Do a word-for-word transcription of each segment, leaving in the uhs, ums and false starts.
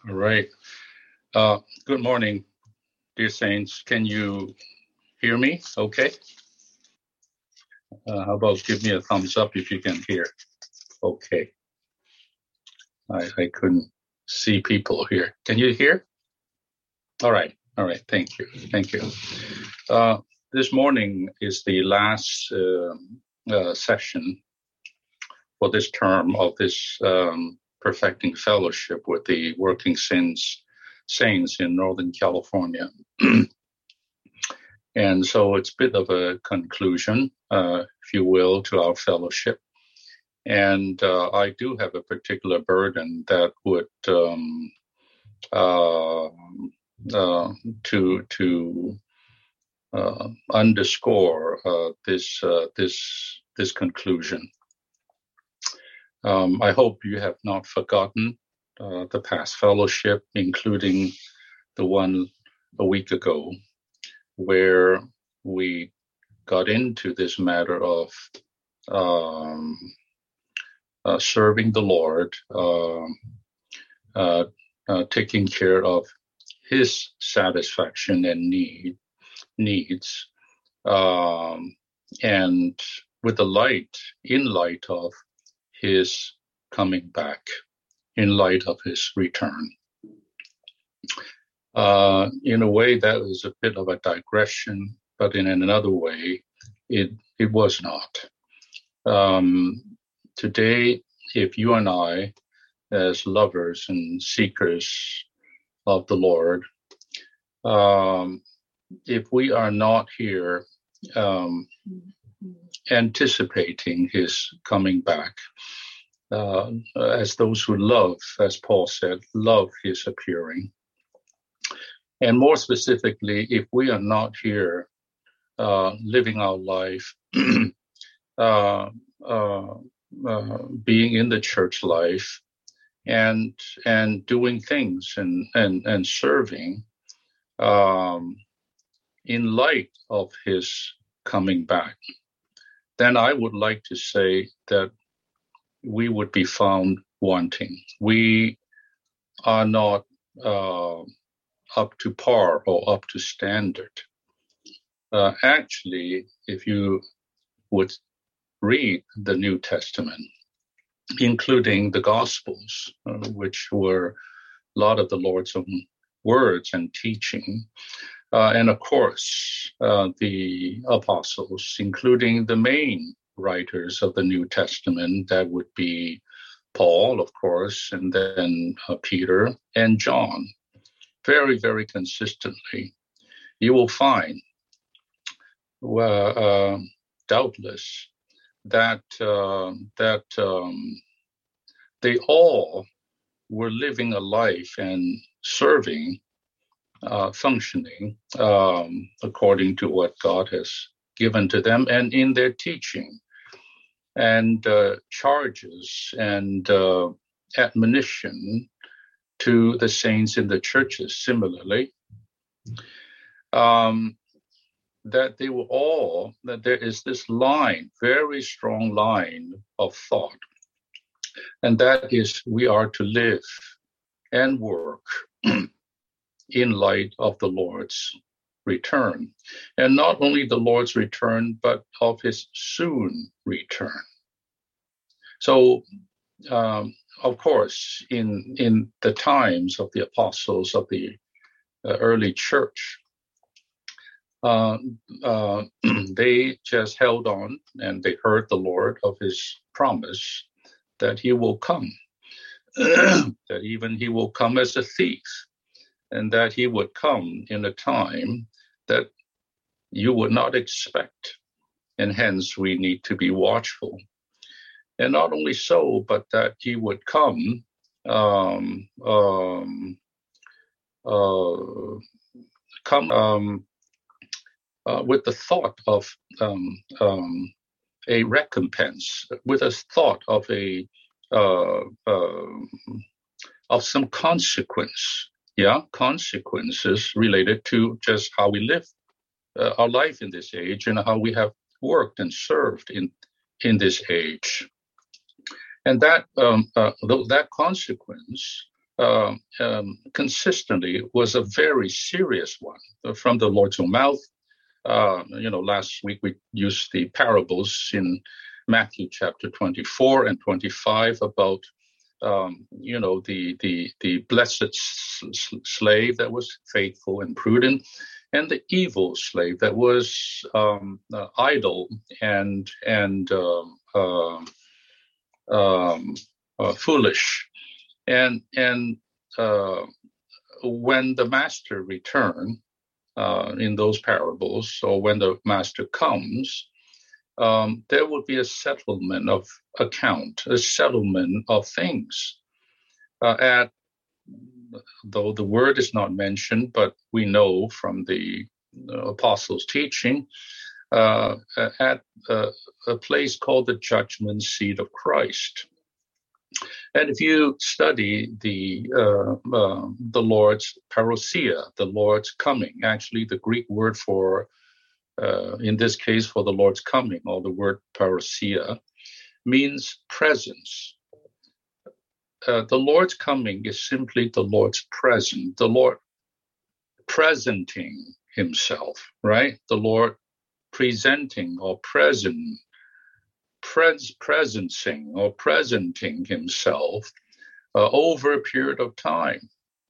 All right. Uh, good morning, dear saints. Can you hear me? Okay. Uh, how about give me a thumbs up if you can hear? Okay. I, I couldn't see people here. Can you hear? All right. All right. Thank you. Thank you. Uh, this morning is the last uh, uh, session for this term of this um, perfecting fellowship with the working saints saints in Northern California. And so it's a bit of a conclusion, uh, if you will, to our fellowship. And uh, I do have a particular burden that would um, uh, uh, to to uh, underscore uh, this uh, this this conclusion. Um, I hope you have not forgotten uh, the past fellowship, including the one a week ago, where we got into this matter of um, uh, serving the Lord, uh, uh, uh, taking care of His satisfaction and need needs, um, and with the light, in light of His coming back, in light of His return. Uh, in a way, that was a bit of a digression, but in another way, it it was not. Um, today, if you and I, as lovers and seekers of the Lord, um, if we are not here um, anticipating His coming back, uh, as those who love, as Paul said, love His appearing, and more specifically, if we are not here uh, living our life, uh, uh, uh, being in the church life, and and doing things and and and serving um, in light of His coming back, then I would like to say that we would be found wanting. We are not Uh, up to par or up to standard. Uh, actually, if you would read the New Testament, including the Gospels, uh, which were a lot of the Lord's own words and teaching, uh, and of course, uh, the apostles, including the main writers of the New Testament, that would be Paul, of course, and then uh, Peter and John. Very, very consistently, you will find, uh, uh, doubtless, that uh, that um, they all were living a life and serving, uh, functioning um, according to what God has given to them, and in their teaching and uh, charges and uh, admonition to the saints in the churches, similarly, um, that they were all, that there is this line, very strong line of thought, and that is we are to live and work in light of the Lord's return. And not only the Lord's return, but of His soon return. So, um, of course, in in the times of the apostles of the uh, early church, uh, uh, they just held on and they heard the Lord of His promise that He will come, that even He will come as a thief, and that He would come in a time that you would not expect, and hence we need to be watchful. And not only so, but that He would come um, um, uh, come um, uh, with the thought of um, um, a recompense, with a thought of a uh, uh, of some consequence, yeah, consequences related to just how we live uh, our life in this age and how we have worked and served in in this age. And that um, uh, that consequence uh, um, consistently was a very serious one from the Lord's own mouth. Uh, you know, last week we used the parables in Matthew chapter twenty-four and twenty-five about, um, you know, the the the blessed s- slave that was faithful and prudent, and the evil slave that was um, uh, idle and and um, uh, um, uh, foolish. And and uh, when the master returned uh, in those parables, or when the master comes, um, there will be a settlement of account, a settlement of things. Uh, at though the word is not mentioned, but we know from the uh, apostles' teaching, uh, at uh, a place called the judgment seat of Christ. And if you study the uh, uh, the Lord's parousia, the Lord's coming, actually the Greek word for, uh, in this case, for the Lord's coming, or the word parousia, means presence. Uh, the Lord's coming is simply the Lord's presence, the Lord presenting himself, right? The Lord presenting or present, pres- presencing or presenting himself uh, over a period of time.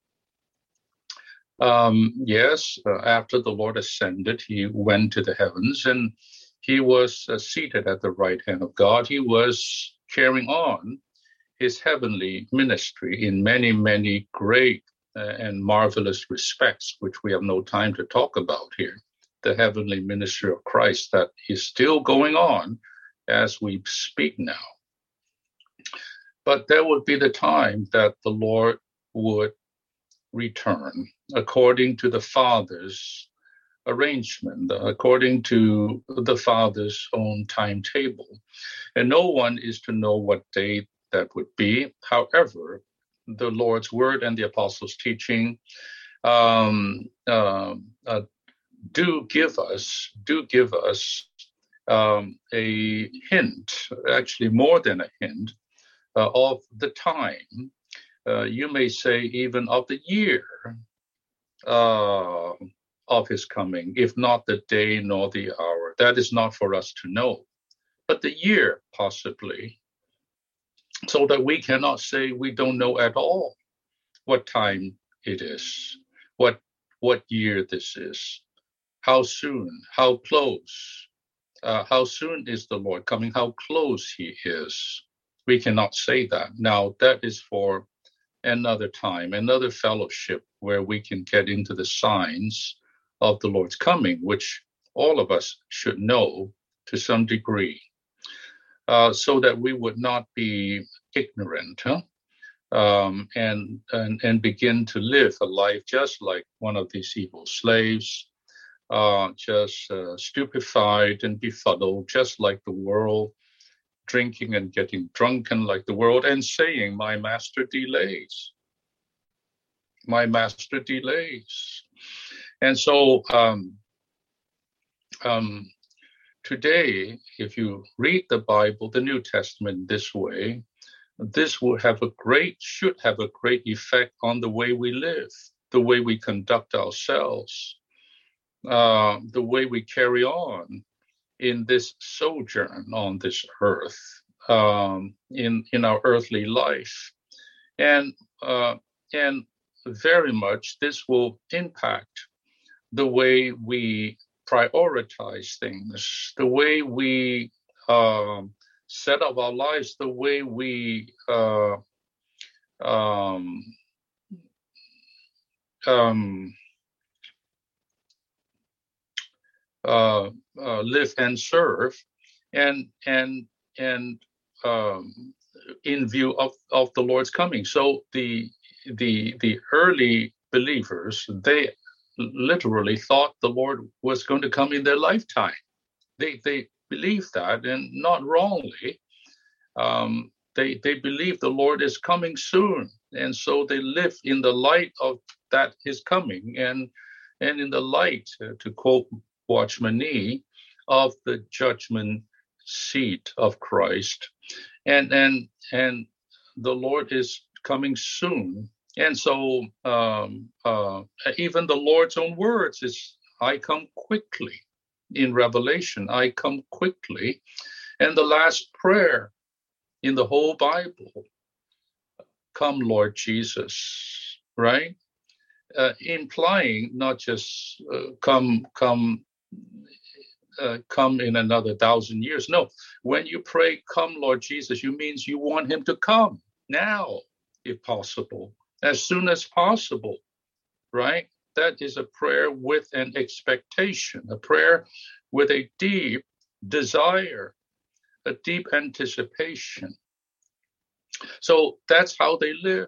Um, yes, uh, after the Lord ascended, he went to the heavens and he was uh, seated at the right hand of God. He was carrying on his heavenly ministry in many, many great uh, and marvelous respects, which we have no time to talk about here. The heavenly ministry of Christ that is still going on as we speak now. But there would be the time that the Lord would return according to the Father's arrangement, according to the Father's own timetable. And no one is to know what day that would be. However, the Lord's word and the apostles' teaching um, uh, uh, do give us, do give us um, a hint, actually more than a hint, uh, of the time. Uh, you may say even of the year uh, of his coming, if not the day nor the hour. That is not for us to know, but the year possibly, so that we cannot say we don't know at all what time it is, what what year this is, how soon, how close, uh, how soon is the Lord coming, how close he is. We cannot say that. Now, that is for another time, another fellowship where we can get into the signs of the Lord's coming, which all of us should know to some degree, uh, so that we would not be ignorant, huh? um, and, and and begin to live a life just like one of these evil slaves, uh, just uh, stupefied and befuddled, just like the world, drinking and getting drunken like the world, and saying, "My master delays. My master delays." And so um, um, today, if you read the Bible, the New Testament this way, this will have a great, should have a great effect on the way we live, the way we conduct ourselves, uh, the way we carry on in this sojourn on this earth, um, in in our earthly life, and uh, and very much this will impact the way we prioritize things, the way we um, set up our lives, the way we uh, um, um, uh, uh, live and serve, and and and um, in view of, of the Lord's coming. So the the the early believers, they literally thought the Lord was going to come in their lifetime. They they believed that, and not wrongly. Um, they they believe the Lord is coming soon, and so they live in the light of that His coming, and and in the light, uh, to quote Watchman Nee, of the judgment seat of Christ, and and and the Lord is coming soon, And so um, uh, even the Lord's own words is, I come quickly. In Revelation, I come quickly. And the last prayer in the whole Bible, come Lord Jesus, right? Uh, implying not just uh, come, come, uh, come in another thousand years. No, when you pray, come Lord Jesus, you means you want him to come now, if possible, as soon as possible, right? That is a prayer with an expectation, a prayer with a deep desire, a deep anticipation. So that's how they live.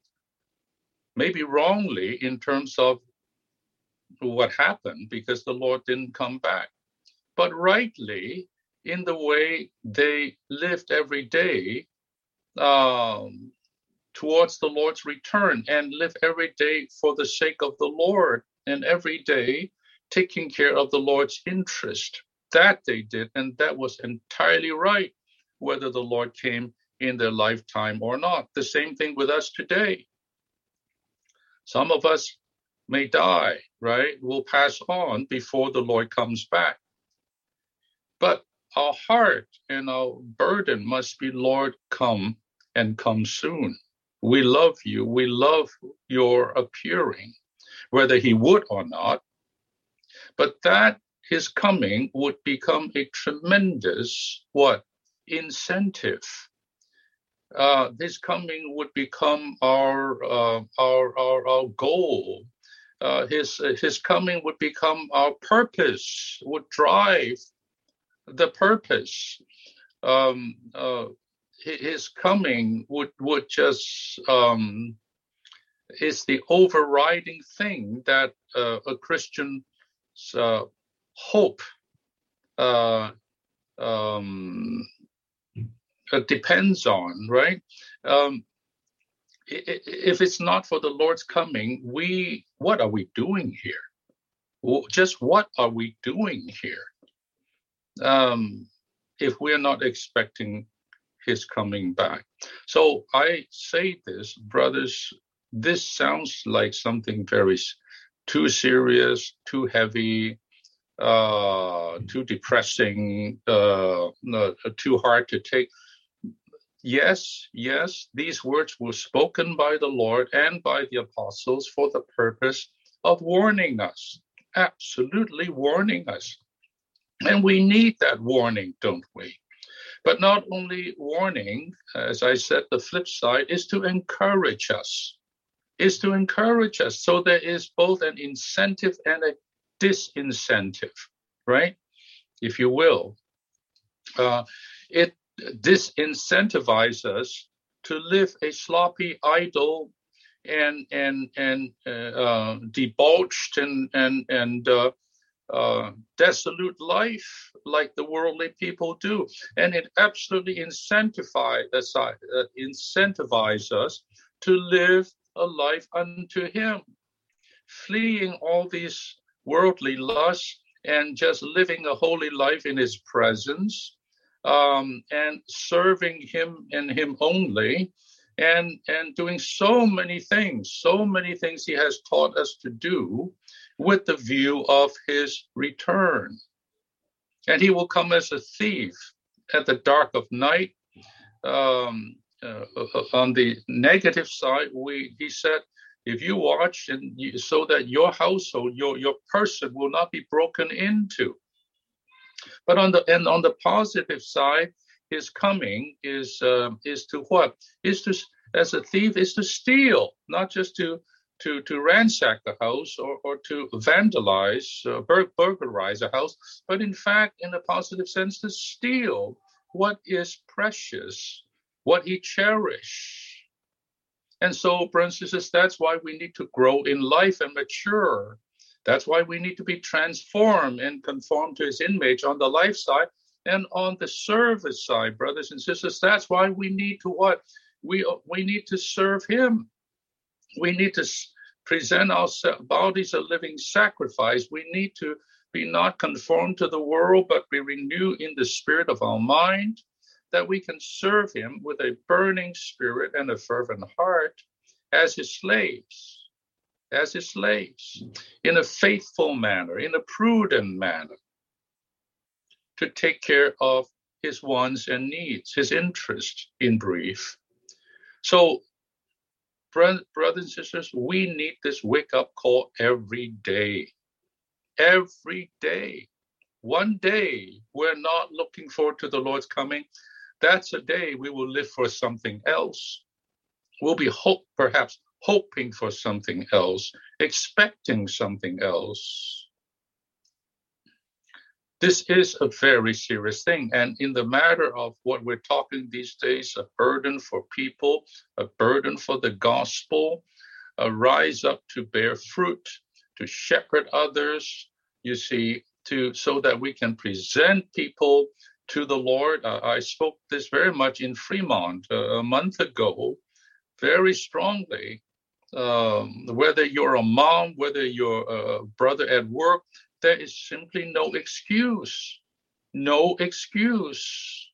Maybe wrongly in terms of what happened because the Lord didn't come back, but rightly in the way they lived every day um, towards the Lord's return, and live every day for the sake of the Lord, and every day taking care of the Lord's interest. That they did, and that was entirely right, whether the Lord came in their lifetime or not. The same thing with us today. Some of us may die, right? We'll pass on before the Lord comes back. But our heart and our burden must be, Lord, come and come soon. We love you. We love your appearing, whether he would or not. But that his coming would become a tremendous, what, incentive. Uh, his coming would become our uh, our, our our goal. Uh, his uh, his coming would become our purpose. Would drive the purpose. Um, uh, his coming would would just um, is the overriding thing that uh, a Christian's uh, hope uh, um, uh, depends on, right? Um, if it's not for the Lord's coming, we what are we doing here? Well, just what are we doing here? Um, if we're not expecting his coming back. So I say this, brothers, this sounds like something very too serious, too heavy, uh, too depressing, uh, uh, too hard to take. Yes, yes, these words were spoken by the Lord and by the apostles for the purpose of warning us, absolutely warning us. And we need that warning, don't we? But not only warning, as I said, the flip side is to encourage us, is to encourage us. So there is both an incentive and a disincentive, right? If you will. Uh, it disincentivizes us to live a sloppy, idle, and and and uh, uh, debauched and and and uh, uh, desolate life like the worldly people do, and it absolutely incentivizes uh, incentivize us to live a life unto Him, fleeing all these worldly lusts and just living a holy life in His presence. Um, and serving him and him only, and, and doing so many things, so many things he has taught us to do with the view of his return. And he will come as a thief at the dark of night. Um, uh, on the negative side, we he said, if you watch and you, so that your household, your, your person will not be broken into. But on the and on the positive side, his coming is uh, is to what? Is to as a thief is to steal, not just to to to ransack a house or or to vandalize, uh, bur- burglarize a house, but in fact, in a positive sense, to steal what is precious, what he cherished. And so, brothers and sisters, that's why we need to grow in life and mature. That's why we need to be transformed and conform to his image on the life side and on the service side, brothers and sisters. That's why we need to what? We, we need to serve him. We need to present our bodies a living sacrifice. We need to be not conformed to the world, but be renewed in the spirit of our mind, that we can serve him with a burning spirit and a fervent heart, as his slaves, as his slaves, in a faithful manner, in a prudent manner, to take care of his wants and needs, his interests, in brief. So, brothers and sisters, we need this wake-up call every day. Every day. One day, we're not looking forward to the Lord's coming. That's a day we will live for something else. We'll be hope, perhaps hoping for something else, expecting something else. This is a very serious thing. And in the matter of what we're talking these days, a burden for people, a burden for the gospel, a rise up to bear fruit, to shepherd others, you see, to so that we can present people to the Lord. Uh, I spoke this very much in Fremont uh, a month ago, very strongly. Um, whether you're a mom, whether you're a brother at work, there is simply no excuse. No excuse.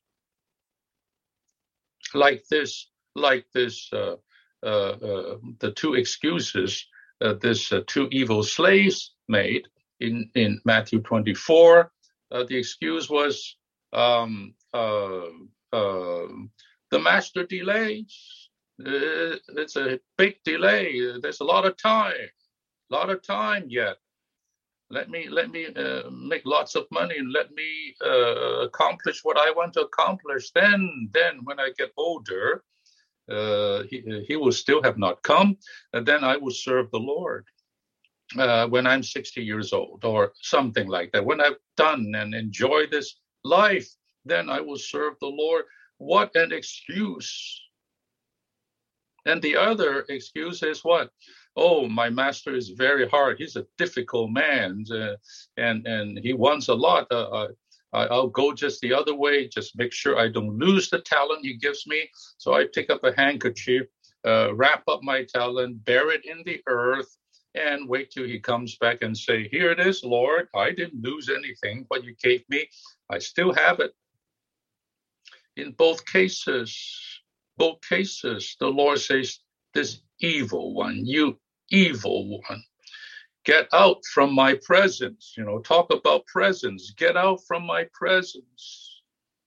Like this, like this, uh, uh, uh, the two excuses uh, this uh, two evil slaves made in, in Matthew twenty-four. Uh, the excuse was um, uh, uh, the master delays. Uh, it's a big delay. There's a lot of time, a lot of time yet. Let me let me uh, make lots of money and let me uh, accomplish what I want to accomplish. Then, then when I get older, uh, he he will still have not come, and then I will serve the Lord uh, when I'm sixty years old or something like that. When I've done and enjoy this life, then I will serve the Lord. What an excuse! And the other excuse is what? Oh, my master is very hard. He's a difficult man, uh, and and he wants a lot. Uh, I, I'll go just the other way. Just make sure I don't lose the talent he gives me. So I take up a handkerchief, uh, wrap up my talent, bury it in the earth, and wait till he comes back and say, "Here it is, Lord. I didn't lose anything. What you gave me, I still have it." In both cases, both cases, the Lord says, "This evil one, you evil one, get out from my presence." You know, talk about presence. Get out from my presence.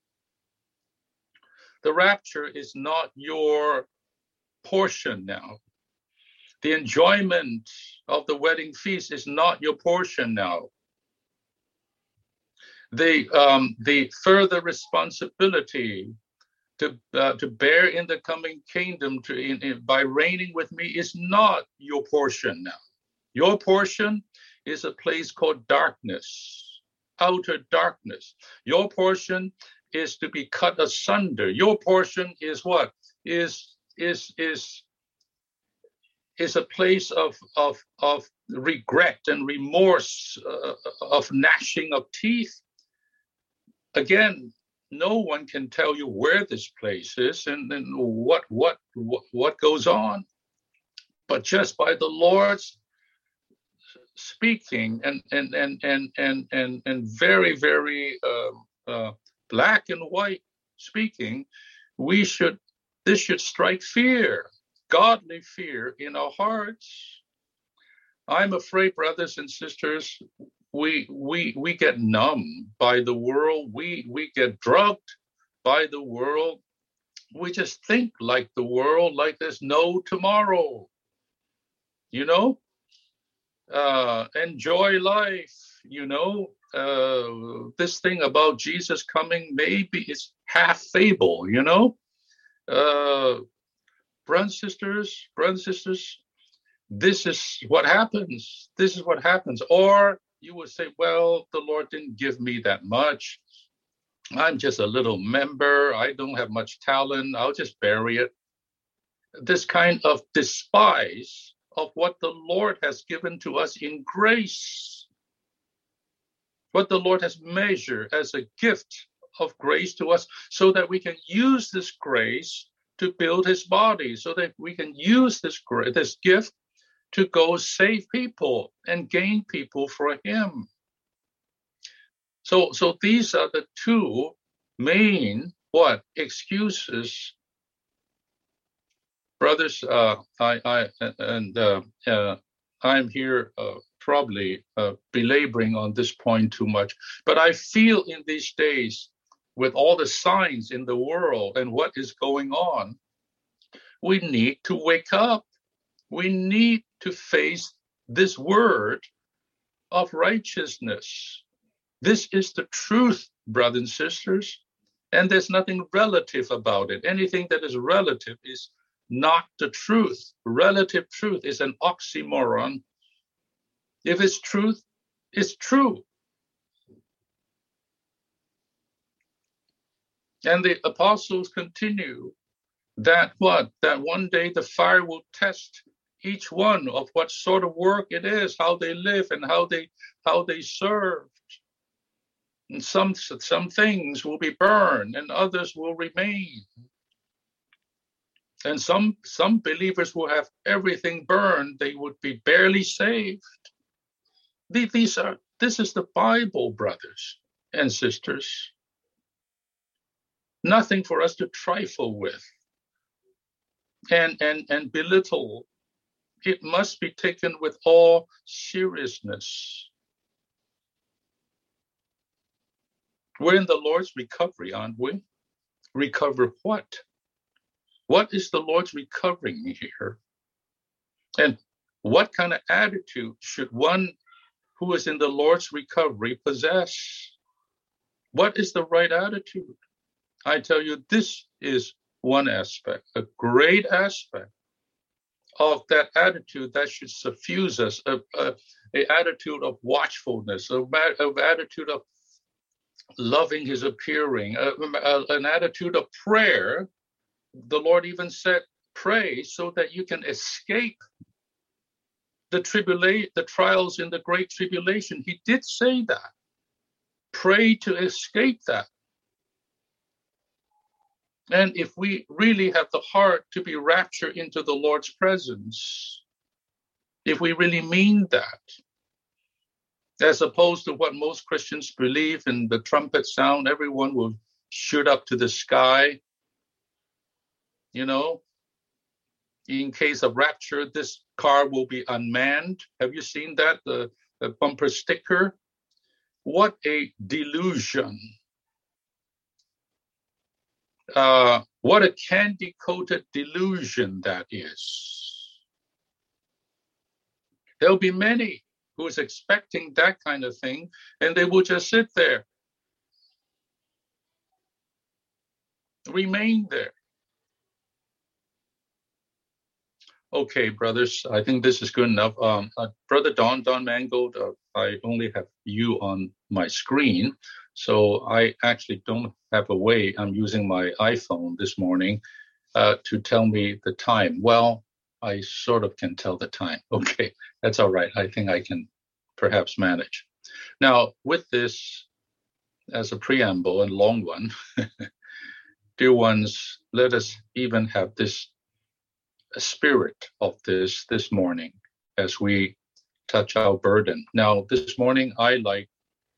The rapture is not your portion now. The enjoyment of the wedding feast is not your portion now. The um, the further responsibility to uh, to bear in the coming kingdom to in, in, by reigning with me is not your portion now. Your portion is a place called darkness, outer darkness. Your portion is to be cut asunder. Your portion is what? Is is is is a place of of of regret and remorse, uh, of gnashing of teeth. Again, no one can tell you where this place is and, and what, what what what goes on, but just by the Lord's speaking and and and and and and, and very very uh, uh, black and white speaking, we should this should strike fear, godly fear in our hearts. I'm afraid, brothers and sisters, we we we get numb by the world. We we get drugged by the world. We just think like the world, like there's no tomorrow. You know, uh, enjoy life. You know, uh, this thing about Jesus coming, maybe it's half fable. You know, uh, brothers and sisters, brothers and sisters. This is what happens. This is what happens. Or you would say, well, the Lord didn't give me that much. I'm just a little member. I don't have much talent. I'll just bury it. This kind of despise of what the Lord has given to us in grace, what the Lord has measured as a gift of grace to us, so that we can use this grace to build his body, so that we can use this, this gift to go save people and gain people for him. So, so these are the two main what excuses Brothers, uh, I, I, and uh, uh, I'm here uh, probably uh, belaboring on this point too much, but I feel in these days, with all the signs in the world and what is going on, we need to wake up. We need to face this word of righteousness. This is the truth, brothers and sisters, and there's nothing relative about it. Anything that is relative is not the truth. Relative truth is an oxymoron. If it's truth, it's true. And the apostles continue that what? That one day the fire will test each one of what sort of work it is, how they live and how they how they serve. And some some things will be burned and others will remain. And some some believers will have everything burned. They would be barely saved. These are this is the Bible, brothers and sisters. Nothing for us to trifle with and and and belittle. It must be taken with all seriousness. We're in the Lord's recovery, aren't we? Recover what? What is the Lord's recovering here? And what kind of attitude should one who is in the Lord's recovery possess? What is the right attitude? I tell you, this is one aspect, a great aspect of that attitude that should suffuse us, a, a, a attitude of watchfulness, a, a attitude of loving his appearing, a, a, an attitude of prayer. The Lord even said, pray so that you can escape the tribulation, the trials in the great tribulation. He did say that. Pray to escape that. And if we really have the heart to be raptured into the Lord's presence, if we really mean that, as opposed to what most Christians believe in the trumpet sound, everyone will shoot up to the sky. You know, in case of rapture, this car will be unmanned. Have you seen that, the, the bumper sticker? What a delusion. Uh, what a candy-coated delusion that is. There'll be many who is expecting that kind of thing, and they will just sit there, remain there. Okay, brothers, I think this is good enough. Um, uh, Brother Don, Don Mangold, uh, I only have you on my screen, so I actually don't have a way. I'm using my iPhone this morning uh, to tell me the time. Well, I sort of can tell the time. Okay, that's all right. I think I can perhaps manage. Now, with this as a preamble and long one, dear ones, let us even have this spirit of this this morning as we touch our burden. Now, this morning, I like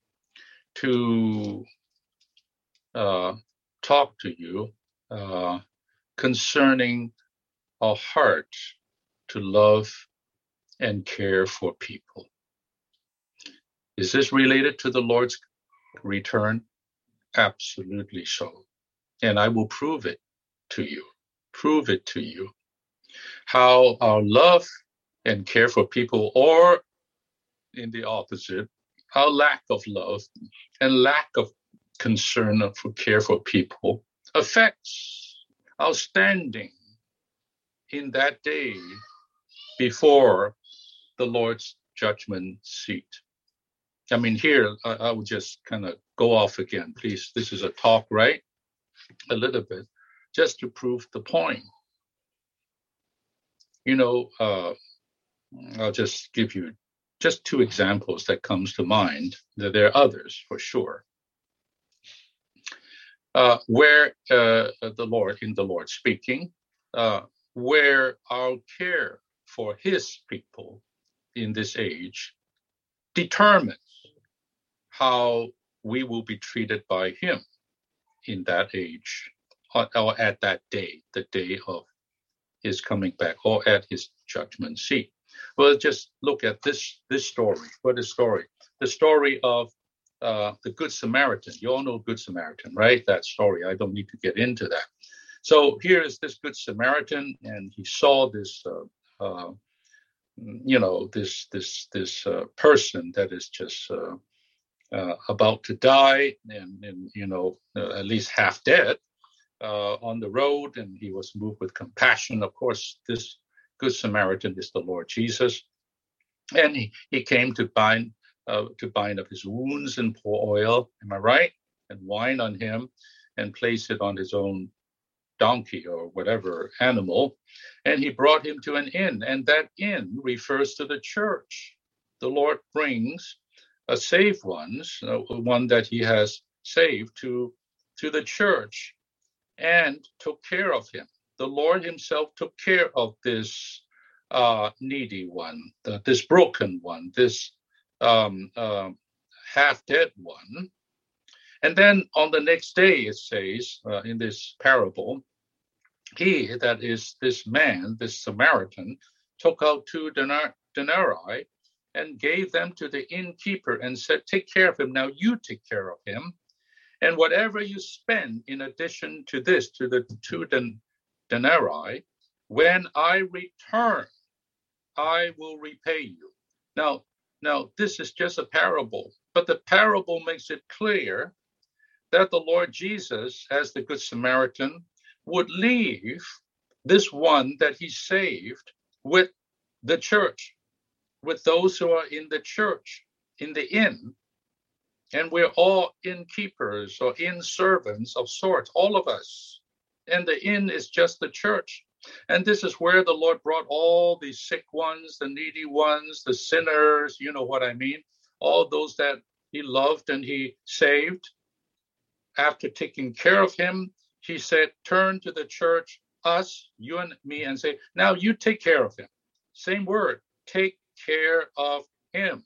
to uh, talk to you uh, concerning a heart to love and care for people. Is this related to the Lord's return? Absolutely so. And I will prove it to you. Prove it to you. How our love and care for people, or in the opposite, our lack of love and lack of concern for care for people affects our standing in that day before the Lord's judgment seat. I mean, here, I, I will just kind of go off again, please. This is a talk, right? A little bit, just to prove the point. You know, uh, I'll just give you just two examples that comes to mind. There are others for sure. Uh, where uh, the Lord, in the Lord speaking, uh, where our care for his people in this age determines how we will be treated by him in that age, or, or at that day, the day of his coming back or at his judgment seat. Well, just look at this this story. What is story? The story of uh, the Good Samaritan. You all know Good Samaritan, right? That story. I don't need to get into that. So here is this Good Samaritan, and he saw this, uh, uh, you know, this this this uh, person that is just uh, uh, about to die, and, and you know, uh, at least half dead uh, on the road, and he was moved with compassion. Of course, this Good Samaritan is the Lord Jesus, and he, he came to bind uh, to bind up his wounds and pour oil. Am I right? And wine on him, and place it on his own donkey or whatever animal, and he brought him to an inn, and that inn refers to the church. The Lord brings a saved ones, uh, one that he has saved, to to the church, and took care of him. The Lord himself took care of this uh, needy one, the, this broken one, this um, uh, half-dead one. And then on the next day, it says uh, in this parable, he, that is this man, this Samaritan, took out two denar- denarii and gave them to the innkeeper and said, take care of him. Now you take care of him. And whatever you spend in addition to this, to the two den- denarii, when I return, I will repay you. Now, now, this is just a parable, but the parable makes it clear that the Lord Jesus, as the Good Samaritan, would leave this one that he saved with the church, with those who are in the church, in the inn. And we're all innkeepers or inn servants of sorts, all of us. And the inn is just the church. And this is where the Lord brought all the sick ones, the needy ones, the sinners, you know what I mean, all those that he loved and he saved. After taking care of him, he said, turn to the church, us, you and me, and say, now you take care of him. Same word, take care of him.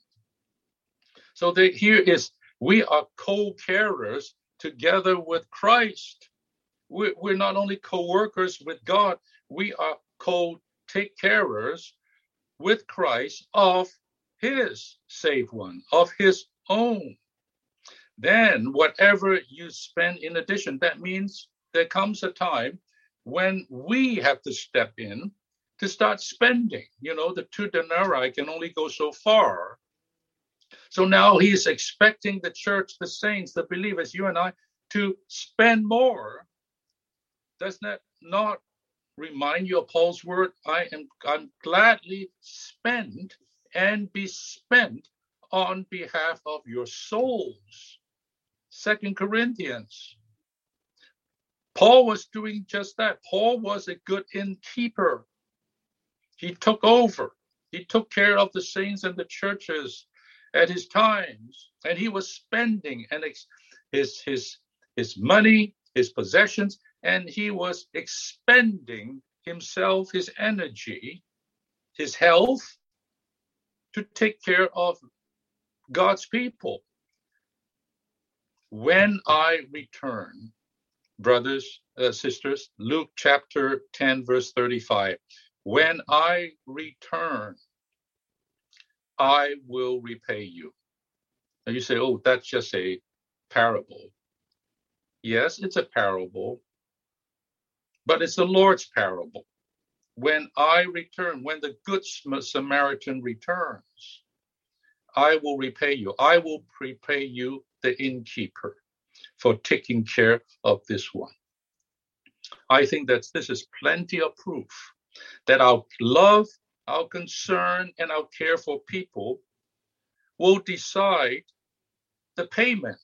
So the, here is, we are co-carers together with Christ. We're, we're not only co-workers with God, we are co-take-carers with Christ of his saved one, of his own. Then whatever you spend in addition, that means there comes a time when we have to step in to start spending. You know, the two denarii can only go so far. So now he's expecting the church, the saints, the believers, you and I, to spend more. Does that not remind you of Paul's word? I am I'm gladly spent and be spent on behalf of your souls. Second Corinthians. Paul was doing just that. Paul was a good innkeeper. He took over. He took care of the saints and the churches at his times, and he was spending and ex- his his his money, his possessions, and he was expending himself, his energy, his health, to take care of God's people. When I return, brothers, uh, sisters, Luke chapter ten, verse thirty-five, when I return, I will repay you. Now you say, oh, that's just a parable. Yes, it's a parable, but it's the Lord's parable. When I return, when the Good Samaritan returns, I will repay you. I will repay you, the innkeeper, for taking care of this one. I think that this is plenty of proof that our love, our concern, and our care for people will decide the payment,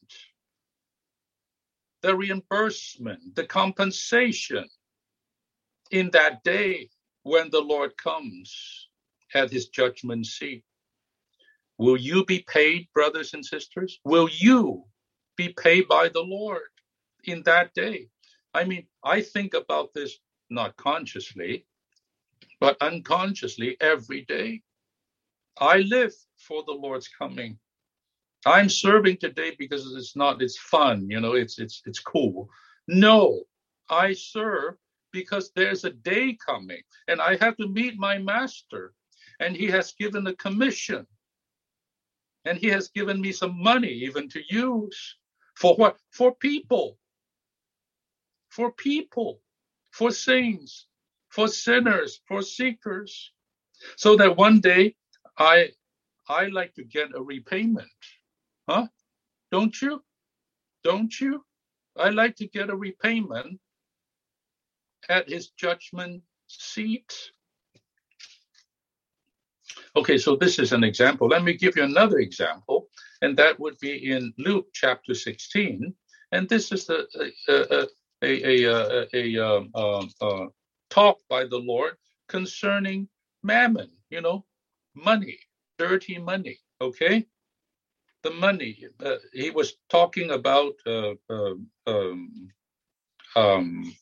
the reimbursement, the compensation in that day when the Lord comes at his judgment seat. Will you be paid, brothers and sisters? Will you be paid by the Lord in that day? I mean, I think about this not consciously, but unconsciously every day. I live for the Lord's coming. I'm serving today because it's not, it's fun, you know, it's it's it's cool. No, I serve because there's a day coming and I have to meet my master, and he has given a commission, and he has given me some money even to use. For what? For people. For people. For saints. For sinners. For seekers. So that one day I I like to get a repayment. Huh? Don't you? Don't you? I like to get a repayment at his judgment seat. Okay, so this is an example. Let me give you another example, and that would be in Luke chapter sixteen. And this is the, a, a, a, a, a, a, a, a talk by the Lord concerning mammon, you know, money, dirty money, okay? The money. Uh, he was talking about, uh, uh, um, um,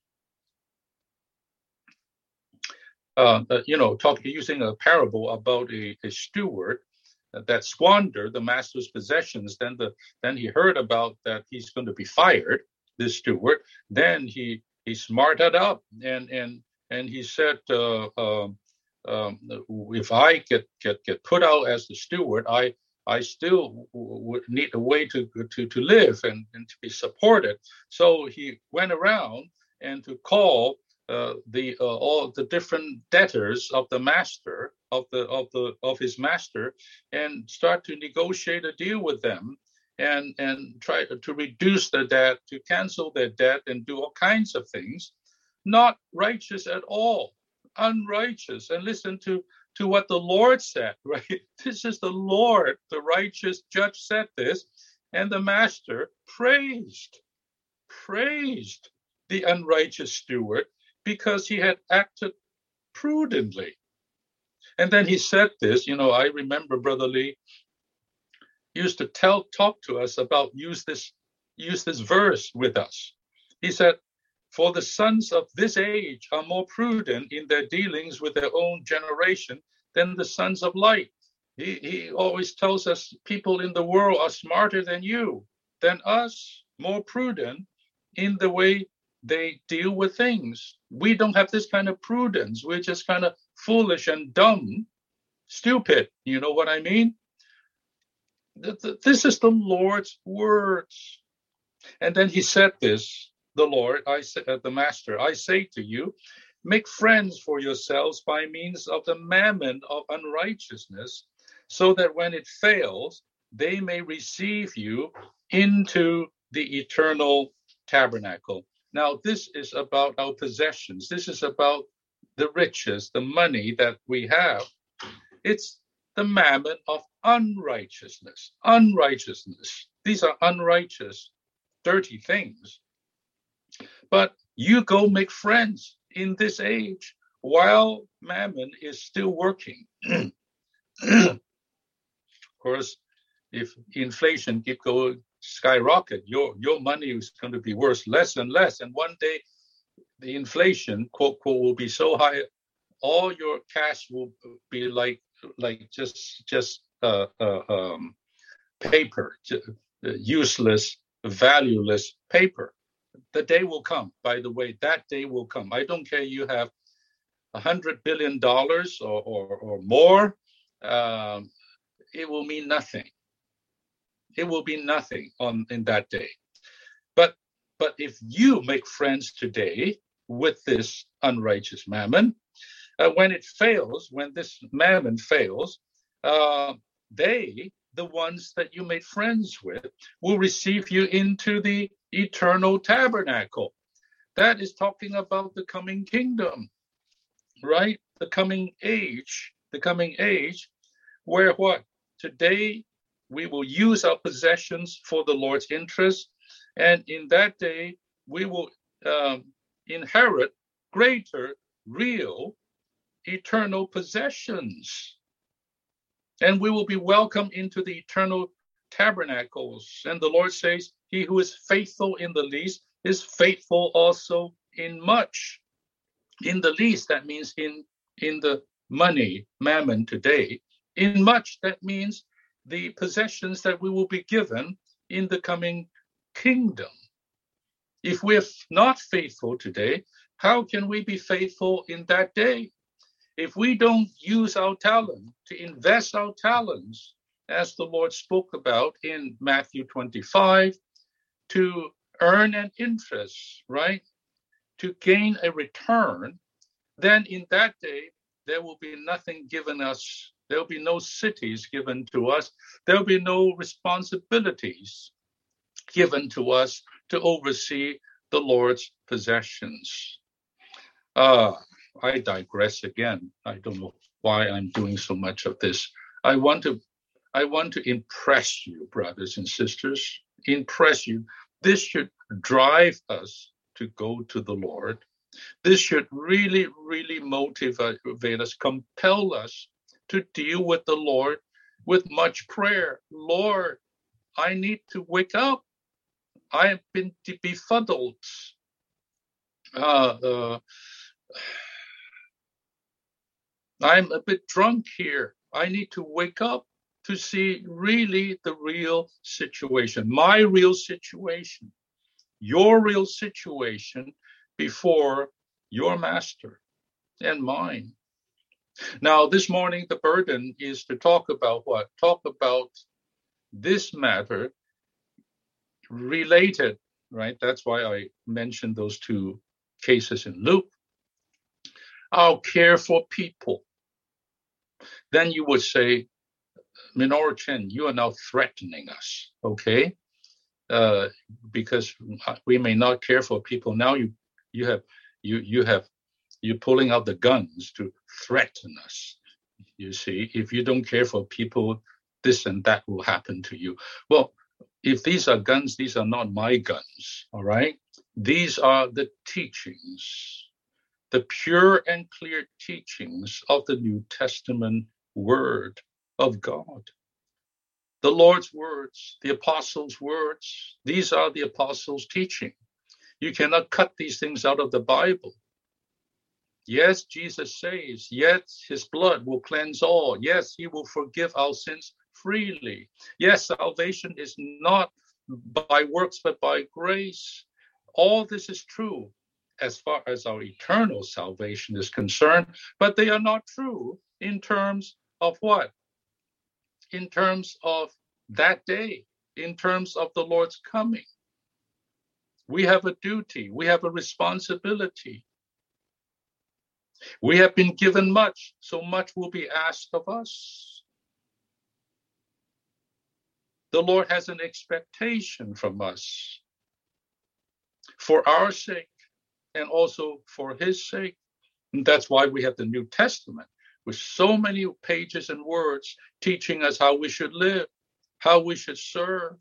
uh, uh, you know, talking using a parable about a, a steward that squandered the master's possessions. Then the then he heard about that he's going to be fired, this steward. Then he he smarted up and and and he said, uh, uh, um, if I get get get put out as the steward, I I still would need a way to to to live and, and to be supported. So he went around and to call uh, the uh, all the different debtors of the master of the of the of his master, and start to negotiate a deal with them, and and try to reduce the debt, to cancel their debt, and do all kinds of things, not righteous at all, unrighteous. And listen to to what the Lord said, right? This is the Lord, the righteous judge said this, and the master praised, praised the unrighteous steward because he had acted prudently. And then he said this, you know, I remember Brother Lee used to tell, talk to us about, use this, use this verse with us. He said, for the sons of this age are more prudent in their dealings with their own generation than the sons of light. He, he always tells us people in the world are smarter than you, than us, more prudent in the way they deal with things. We don't have this kind of prudence. We're just kind of foolish and dumb, stupid. You know what I mean? This is the Lord's words. And then he said this, the Lord, I say, uh, the master, I say to you, make friends for yourselves by means of the mammon of unrighteousness, so that when it fails, they may receive you into the eternal tabernacle. Now, this is about our possessions. This is about the riches, the money that we have. It's the mammon of unrighteousness. Unrighteousness. These are unrighteous, dirty things. But you go make friends in this age while mammon is still working. Of course, if inflation keep going skyrocket, your your money is going to be worth less and less. And one day the inflation, quote, quote, will be so high, all your cash will be like like just just uh, uh, um, paper, useless, valueless paper. The day will come, by the way, that day will come. I don't care you have a hundred billion dollars or, or, or more, um, it will mean nothing. It will be nothing on in that day. But but if you make friends today with this unrighteous mammon, uh, when it fails, when this mammon fails, uh, they, the ones that you made friends with, will receive you into the eternal tabernacle. That is talking about the coming kingdom, right? The coming age, the coming age, where what? Today we will use our possessions for the Lord's interest, and in that day we will um, inherit greater, real, eternal possessions. And we will be welcomed into the eternal tabernacles. And the Lord says, he who is faithful in the least is faithful also in much. In the least, that means in, in the money, mammon today. In much, that means the possessions that we will be given in the coming kingdom. If we're not faithful today, How can we be faithful in that day? If we don't use our talent, to invest our talents, as the Lord spoke about in Matthew twenty-five, to earn an interest, right? To gain a return, then in that day, there will be nothing given us. There will be no cities given to us. There will be no responsibilities given to us to oversee the Lord's possessions. Uh, I digress again. I don't know why I'm doing so much of this. I want to, I want to impress you, brothers and sisters, impress you. This should drive us to go to the Lord. This should really, really motivate us, compel us to deal with the Lord with much prayer. Lord, I need to wake up. I have been befuddled. Uh, uh, I'm a bit drunk here. I need to wake up to see really the real situation, my real situation, your real situation before your master and mine. Now, this morning, the burden is to talk about what? Talk about this matter related, right? That's why I mentioned those two cases in Luke. Our care for people. Then you would say, Minoru Chen, you are now threatening us, okay? Uh, because we may not care for people. Now you you have you you have you're pulling out the guns to threaten us. You see, if you don't care for people, this and that will happen to you. Well, if these are guns, these are not my guns, all right? These are the teachings, the pure and clear teachings of the New Testament Word of God. The Lord's words, the apostles' words, these are the apostles' teaching. You cannot cut these things out of the Bible. Yes, Jesus says, yes, his blood will cleanse all. Yes, he will forgive our sins freely. Yes, salvation is not by works, but by grace. All this is true as far as our eternal salvation is concerned, but they are not true in terms of what? In terms of that day, in terms of the Lord's coming. We have a duty, we have a responsibility. We have been given much, so much will be asked of us. The Lord has an expectation from us for our sake and also for his sake. And that's why we have the New Testament with so many pages and words teaching us how we should live, how we should serve.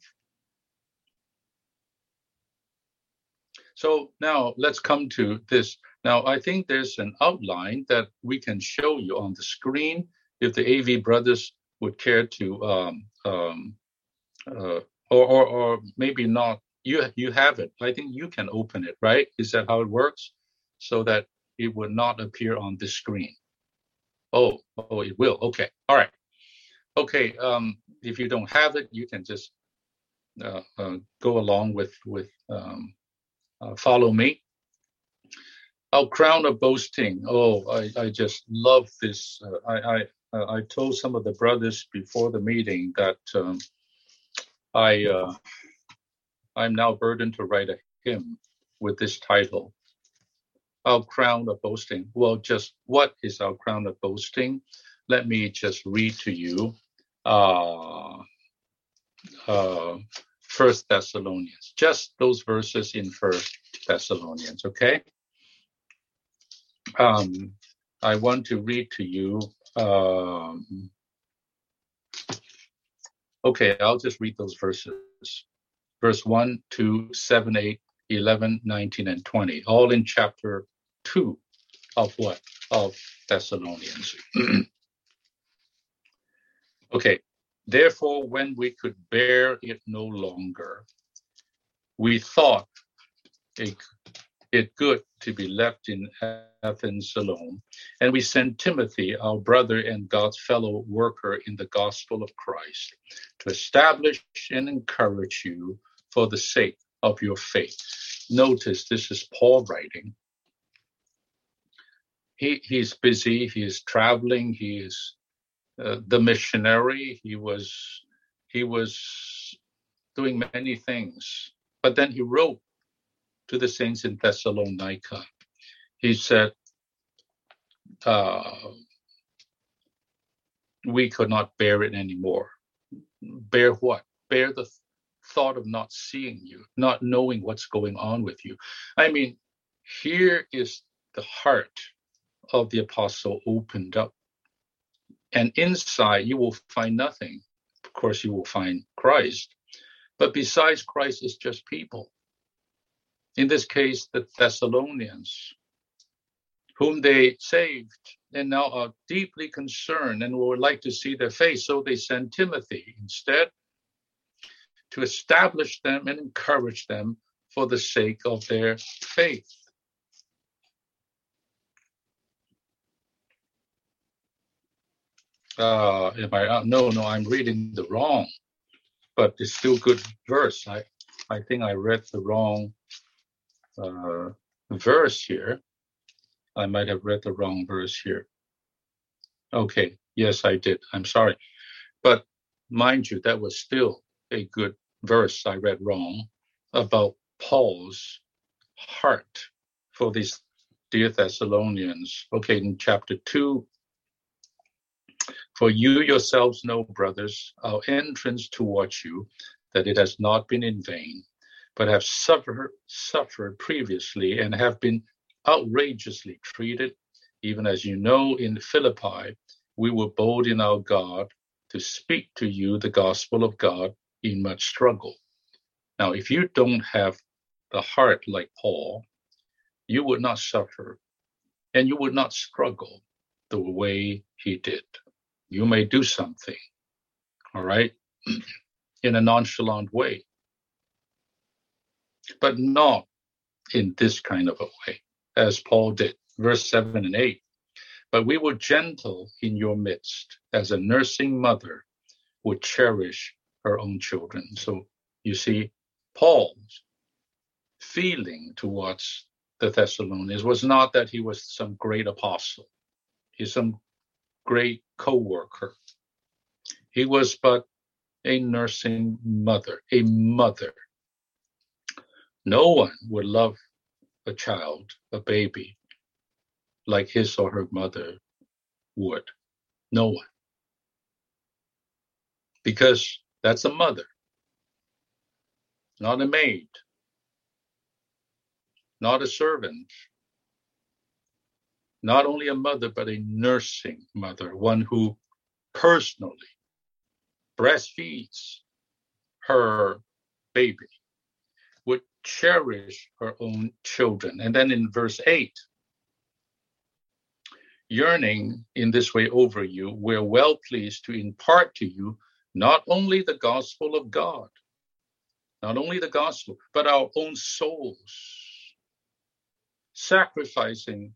So now let's come to this. Now, I think there's an outline that we can show you on the screen if the A V brothers would care to, um, um, uh, or, or, or maybe not. You, you have it. I think you can open it, right? Is that how it works? So that it would not appear on the screen. Oh, oh, it will. Okay. All right. Okay. Um, if you don't have it, you can just uh, uh, go along with, with um, uh, follow me. Our crown of boasting. Oh, I, I just love this. Uh, I, I, uh, I told some of the brothers before the meeting that um, I, uh, I'm now burdened to write a hymn with this title, Our Crown of Boasting. Well, just what is our crown of boasting? Let me just read to you uh, uh, First Thessalonians, just those verses in First Thessalonians, okay? Um, I want to read to you. Um, okay, I'll just read those verses. Verse one, two, seven, eight, eleven, nineteen, and twenty, all in chapter two of what? Of Thessalonians. Okay, therefore, when we could bear it no longer, we thought it, it good to be left in Athens alone. And we sent Timothy, our brother and God's fellow worker in the gospel of Christ, to establish and encourage you for the sake of your faith. Notice this is Paul writing. he he's busy. He is traveling. He is uh, the missionary. He was he was doing many things. But then he wrote to the saints in Thessalonica. He said, uh, we could not bear it anymore. Bear what? Bear the thought of not seeing you, not knowing what's going on with you. I mean, here is the heart of the apostle opened up. And inside, you will find nothing. Of course, you will find Christ. But besides Christ, it's just people. In this case, the Thessalonians, whom they saved and now are deeply concerned and would like to see their face. So they send Timothy instead to establish them and encourage them for the sake of their faith. Uh, am I, uh, no, no, I'm reading the wrong, but it's still good verse. I, I think I read the wrong uh, verse here. I might have read the wrong verse here. Okay, yes, I did. I'm sorry. But mind you, that was still a good verse I read wrong about Paul's heart for these dear Thessalonians. Okay, in chapter two, for you yourselves know, brothers, our entrance towards you, that it has not been in vain, but have suffered, suffered previously and have been outrageously treated, even as you know in Philippi, we were bold in our God to speak to you the gospel of God in much struggle. Now, if you don't have the heart like Paul, you would not suffer and you would not struggle the way he did. You may do something, all right, in a nonchalant way, but not in this kind of a way, as Paul did. Verse seven and eight, but we were gentle in your midst, as a nursing mother would cherish her own children. So you see, Paul's feeling towards the Thessalonians was not that he was some great apostle, he's some great co-worker. He was but a nursing mother, a mother. No one would love a child, a baby, like his or her mother would. No one. Because that's a mother, not a maid, not a servant, not only a mother, but a nursing mother, one who personally breastfeeds her baby, would cherish her own children. And then in verse eight, yearning in this way over you, we're well pleased to impart to you not only the gospel of God, not only the gospel, but our own souls, sacrificing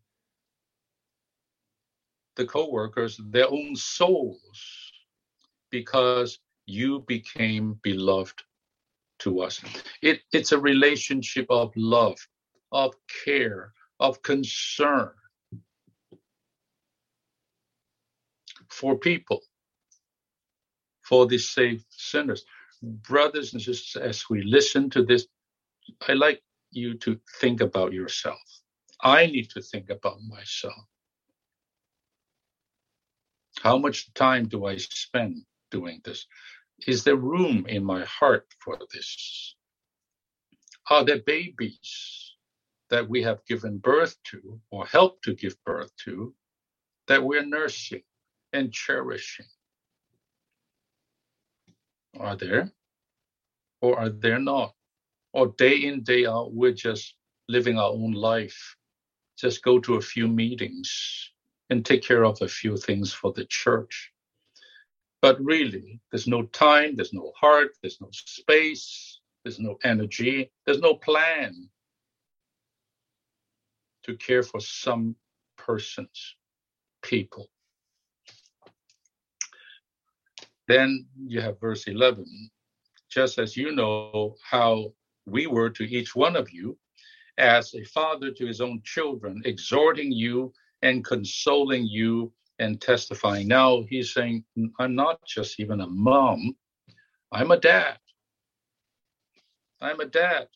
the co-workers, their own souls, because you became beloved to us. It, it's a relationship of love, of care, of concern for people, for the saved sinners. Brothers and sisters, as we listen to this, I like you to think about yourself. I need to think about myself. How much time do I spend doing this? Is there room in my heart for this? Are there babies that we have given birth to or helped to give birth to that we're nursing and cherishing? Are there? Or are there not? Or day in, day out, we're just living our own life, just go to a few meetings and take care of a few things for the church. But really, there's no time, there's no heart, there's no space, there's no energy, there's no plan to care for some persons, people. Then you have verse eleven. Just as you know how we were to each one of you, as a father to his own children, exhorting you and consoling you and testifying. Now he's saying, I'm not just even a mom, I'm a dad. I'm a dad,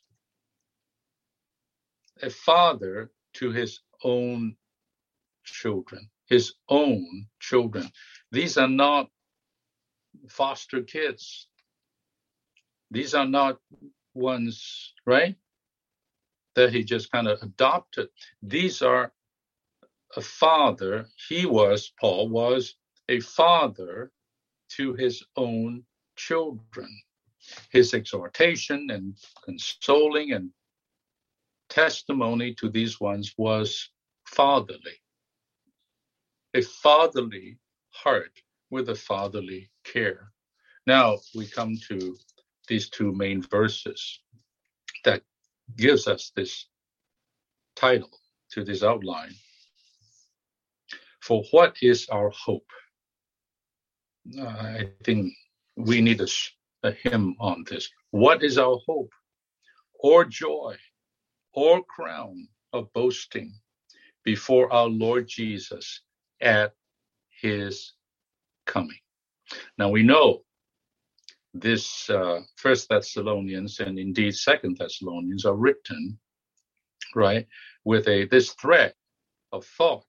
a father to his own children, his own children. These are not foster kids. These are not ones, right, that he just kind of adopted. These are a father. He was, Paul was a father to his own children. His exhortation and consoling and testimony to these ones was fatherly. A fatherly heart with a fatherly care. Now we come to these two main verses that gives us this title to this outline. For what is our hope? Uh, I think we need a, a hymn on this. What is our hope, or joy, or crown of boasting before our Lord Jesus at his coming? Now we know this uh, First Thessalonians and indeed Second Thessalonians are written, right, with a this thread of thought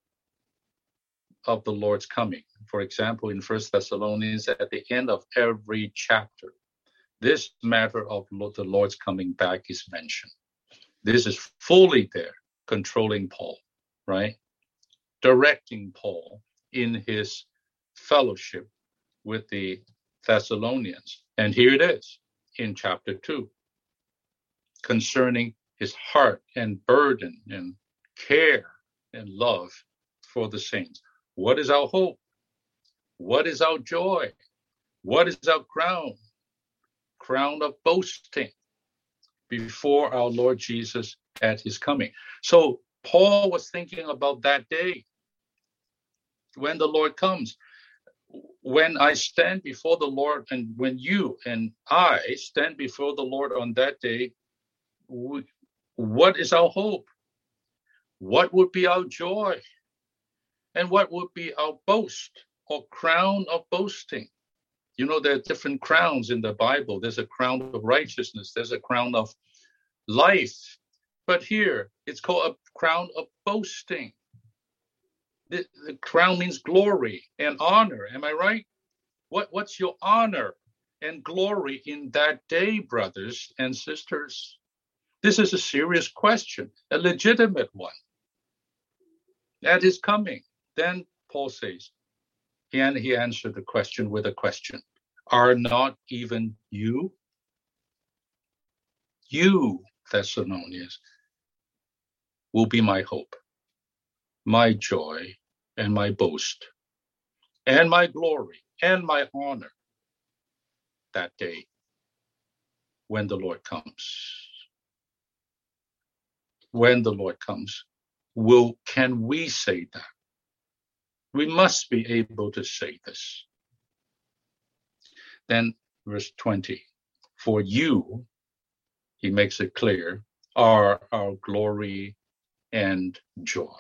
of the Lord's coming. For example, in First Thessalonians, at the end of every chapter, this matter of the Lord's coming back is mentioned. This is fully there, controlling Paul, right? Directing Paul in his fellowship with the Thessalonians. And here it is in chapter two, concerning his heart and burden and care and love for the saints. What is our hope? What is our joy? What is our crown? Crown of boasting before our Lord Jesus at his coming. So Paul was thinking about that day when the Lord comes. When I stand before the Lord, and when you and I stand before the Lord on that day, we, what is our hope? What would be our joy? And what would be our boast or crown of boasting? You know, there are different crowns in the Bible. There's a crown of righteousness. There's a crown of life. But here, it's called a crown of boasting. The, the crown means glory and honor. Am I right? What, what's your honor and glory in that day, brothers and sisters? This is a serious question, a legitimate one. At his coming, then Paul says, and he answered the question with a question. Are not even you, you, Thessalonians, will be my hope, my joy, and my boast, and my glory, and my honor that day when the Lord comes. When the Lord comes, will can we say that? We must be able to say this. Then verse twenty, for you, he makes it clear, are our glory and joy.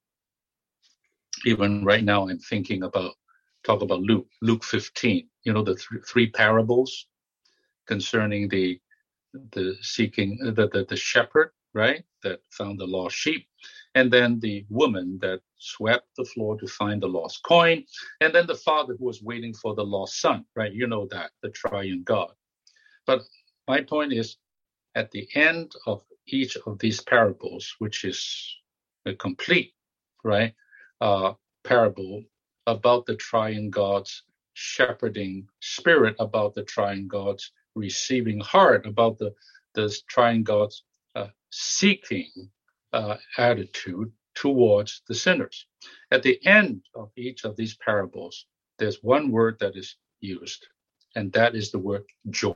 Even right now, I'm thinking about, talk about Luke, Luke fifteen, you know, the th- three parables concerning the the seeking, the, the, the shepherd, right, that found the lost sheep, and then the woman that swept the floor to find the lost coin, and then the father who was waiting for the lost son, right? You know that, the triune God. But my point is, at the end of each of these parables, which is a complete, right, uh, parable about the triune God's shepherding spirit, about the triune God's receiving heart, about the, the triune God's uh, seeking uh, attitude towards the sinners. At the end of each of these parables, there's one word that is used, and that is the word joy.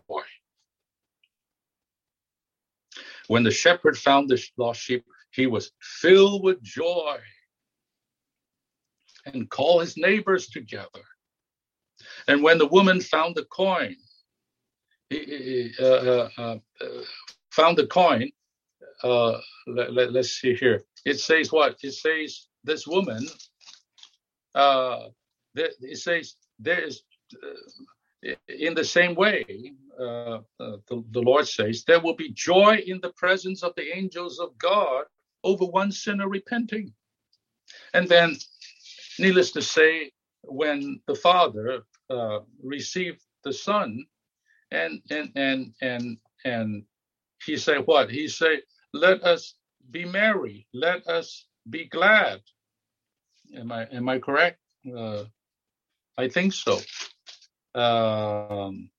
When the shepherd found the lost sheep, he was filled with joy and called his neighbors together. And when the woman found the coin, he, uh, uh, uh, found the coin, uh, let, let, let's see here. It says what? It says this woman, uh, there, it says there is, uh, in the same way, uh, uh, the, the Lord says, there will be joy in the presence of the angels of God over one sinner repenting. And then, needless to say, when the Father uh, received the Son, and and and and and he said what? He said, "Let us be merry, let us be glad." Am I am I correct? Uh, I think so. Um,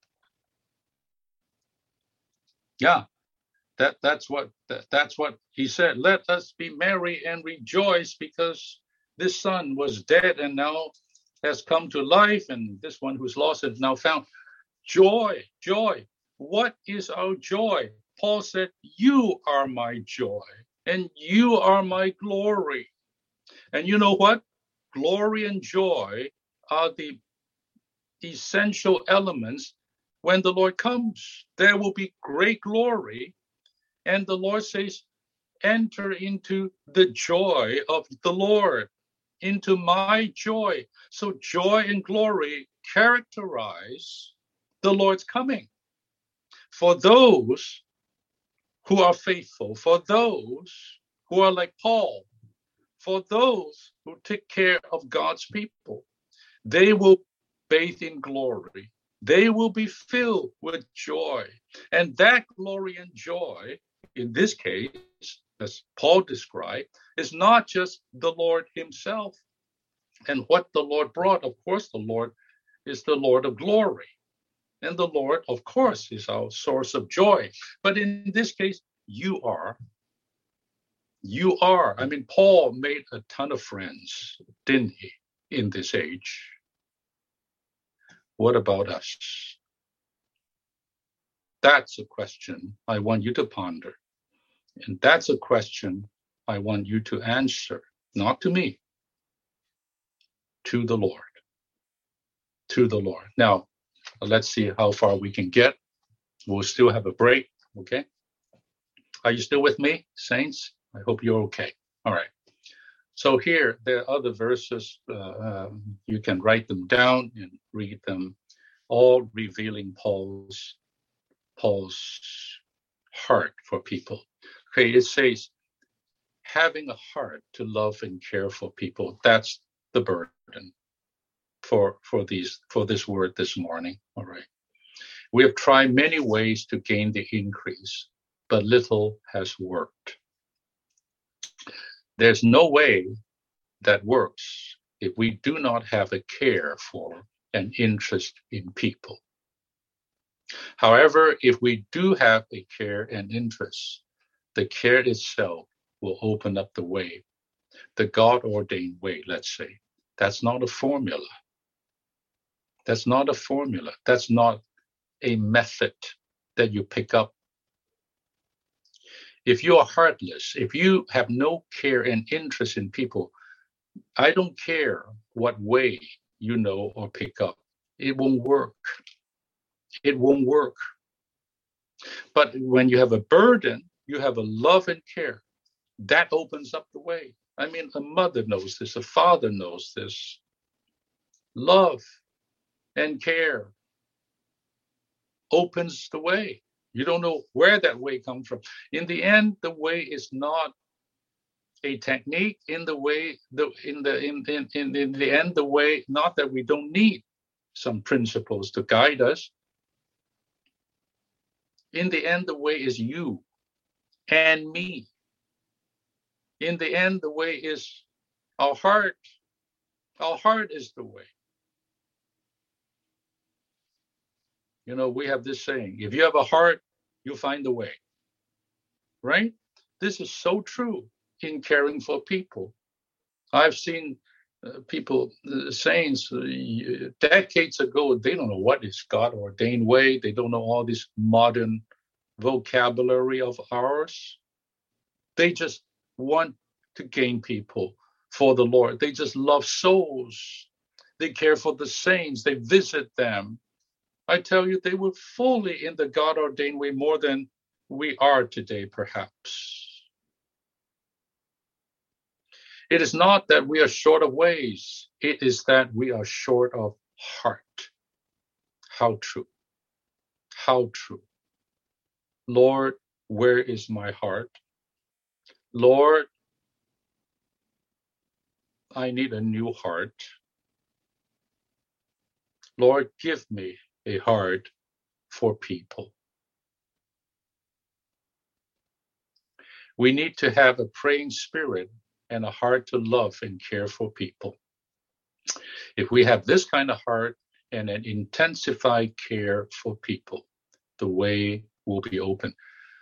yeah, that that's what that, that's what he said. Let us be merry and rejoice, because this son was dead and now has come to life, and this one who's lost is now found. Joy, joy. What is our joy? Paul said, "You are my joy, and you are my glory." And you know what? Glory and joy are the essential elements when the Lord comes. There will be great glory, and the Lord says, enter into the joy of the Lord, into my joy. So joy and glory characterize the Lord's coming. For those who are faithful, for those who are like Paul, for those who take care of God's people, they will bathe in glory. They will be filled with joy. And that glory and joy, in this case, as Paul described, is not just the Lord himself and what the Lord brought. Of course, the Lord is the Lord of glory. And the Lord, of course, is our source of joy. But in this case, you are. You are. I mean, Paul made a ton of friends, didn't he, in this age? What about us? That's a question I want you to ponder. And that's a question I want you to answer, not to me, to the Lord. To the Lord. Now, let's see how far we can get. We'll still have a break, okay? Are you still with me, saints? I hope you're okay. All right. So here, there are other verses. Uh, um, you can write them down and read them, all revealing Paul's Paul's heart for people. Okay, it says, having a heart to love and care for people. That's the burden for for these for this word this morning. All right. We have tried many ways to gain the increase, but little has worked. There's no way that works if we do not have a care for and interest in people. However, if we do have a care and interest, the care itself will open up the way, the God-ordained way, let's say. That's not a formula. That's not a formula. That's not a method that you pick up. If you are heartless, if you have no care and interest in people, I don't care what way you know or pick up. It won't work. It won't work. But when you have a burden, you have a love and care, that opens up the way. I mean, a mother knows this, a father knows this. Love and care opens the way. You don't know where that way comes from. In the end, the way is not a technique. In the way, the in the in in in, in the end, the way, not that we don't need some principles to guide us. In the end, the way is you and me. In the end, the way is our heart. Our heart is the way. You know, we have this saying, if you have a heart, you find the way. Right? This is so true in caring for people. I've seen uh, people, uh, saints, uh, decades ago, they don't know what is God-ordained way. They don't know all this modern vocabulary of ours. They just want to gain people for the Lord. They just love souls. They care for the saints. They visit them. I tell you, they were fully in the God-ordained way more than we are today, perhaps. It is not that we are short of ways. It is that we are short of heart. How true. How true. Lord, where is my heart? Lord, I need a new heart. Lord, give me a heart for people. We need to have a praying spirit and a heart to love and care for people. If we have this kind of heart and an intensified care for people, the way will be open.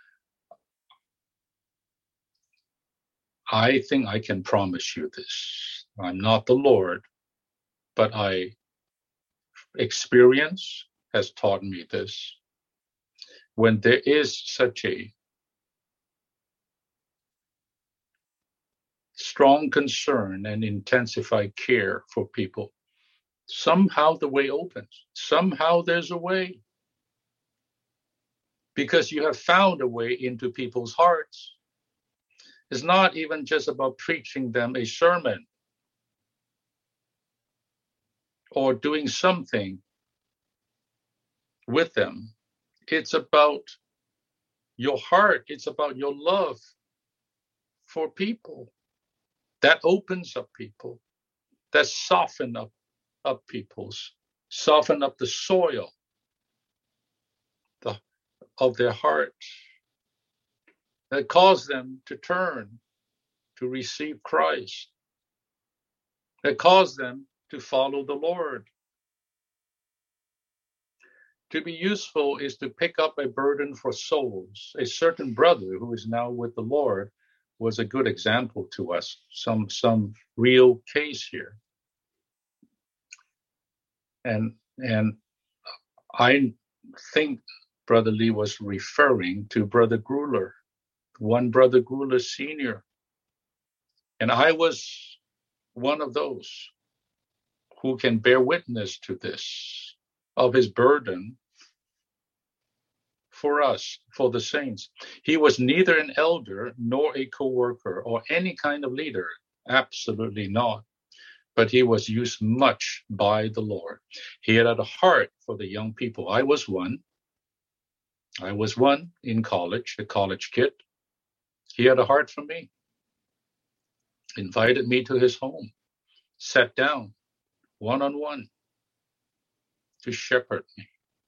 I think I can promise you this. I'm not the Lord, but I experience has taught me this. When there is such a strong concern and intensified care for people, somehow the way opens. Somehow there's a way. Because you have found a way into people's hearts. It's not even just about preaching them a sermon or doing something with them. It's about your heart. It's about your love for people. That opens up people. That soften up, up people's, soften up the soil the, of their heart. That cause them to turn to receive Christ. That cause them to follow the Lord. To be useful is to pick up a burden for souls. A certain brother who is now with the Lord was a good example to us, some, some real case here. And, and I think Brother Lee was referring to Brother Gruller, one Brother Gruller Senior. And I was one of those who can bear witness to this, of his burden for us, for the saints. He was neither an elder nor a co-worker or any kind of leader, absolutely not. But he was used much by the Lord. He had a heart for the young people. I was one. I was one in college, a college kid. He had a heart for me. Invited me to his home, sat down one-on-one to shepherd me.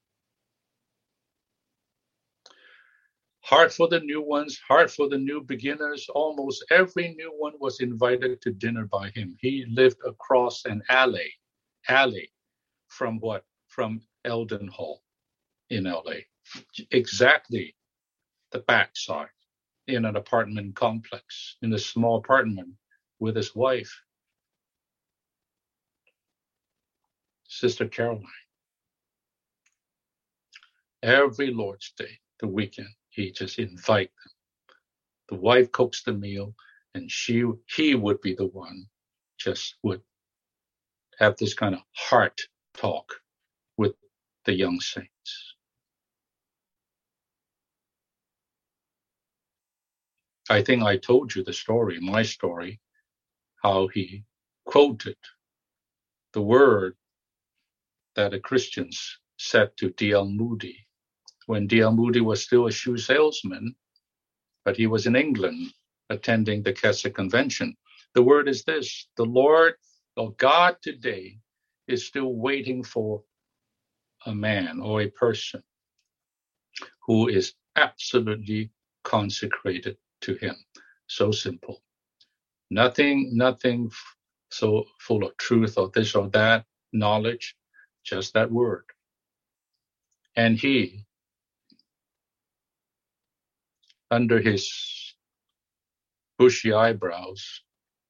Heart for the new ones, heart for the new beginners. Almost every new one was invited to dinner by him. He lived across an alley, alley from what? From Eldon Hall in L A. Exactly the backside in an apartment complex, in a small apartment with his wife, Sister Caroline. Every Lord's Day, the weekend, he just invite them. The wife cooks the meal, and she, he would be the one, just would have this kind of heart talk with the young saints. I think I told you the story, my story, how he quoted the word that the Christians said to D L Moody when D L Moody was still a shoe salesman, but he was in England attending the Keswick Convention. The word is this: the Lord, or God today, is still waiting for a man or a person who is absolutely consecrated to him. So simple. Nothing, nothing so full of truth or this or that knowledge, just that word. And he, under his bushy eyebrows,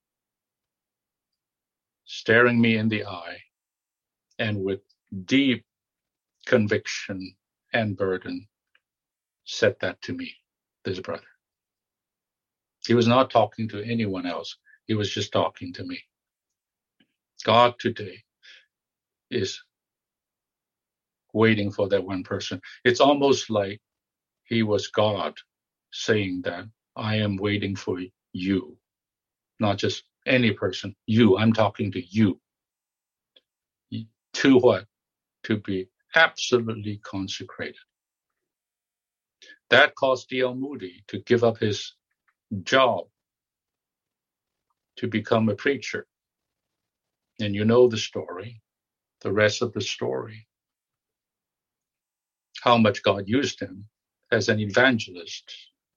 staring me in the eye, and with deep conviction and burden, said that to me, this brother. He was not talking to anyone else. He was just talking to me. God today is waiting for that one person. It's almost like he was God saying that I am waiting for you, not just Any person, you, I'm talking to you. To what? To be absolutely consecrated. That caused D L Moody to give up his job to become a preacher. And you know the story, the rest of the story. How much God used him as an evangelist.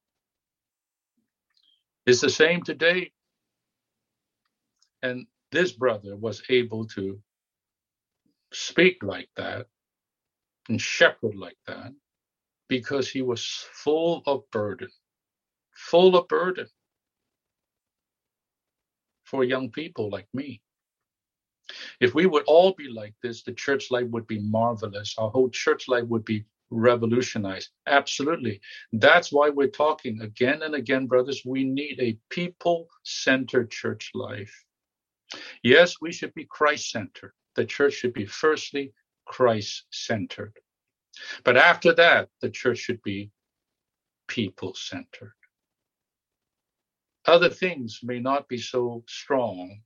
It's the same today. And this brother was able to speak like that and shepherd like that because he was full of burden, full of burden for young people like me. If we would all be like this, the church life would be marvelous. Our whole church life would be revolutionized. Absolutely. That's why we're talking again and again, brothers. We need a people-centered church life. Yes, we should be Christ-centered. The church should be firstly Christ-centered. But after that, the church should be people-centered. Other things may not be so strong,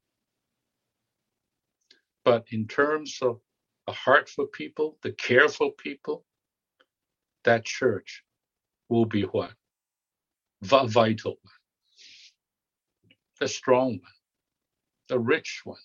but in terms of a heart for people, the care for people, that church will be what? The vital one, the strong one, the rich one.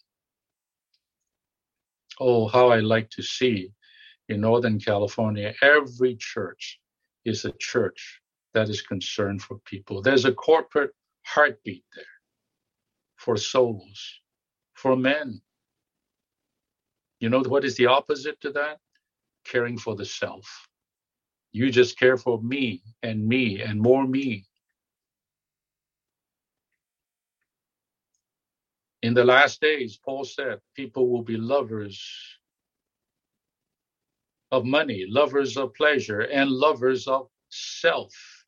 Oh, how I like to see in Northern California, every church is a church that is concerned for people. There's a corporate heartbeat there for souls, for men. You know what is the opposite to that? Caring for the self. You just care for me and me and more me. In the last days, Paul said, people will be lovers of money, lovers of pleasure, and lovers of self,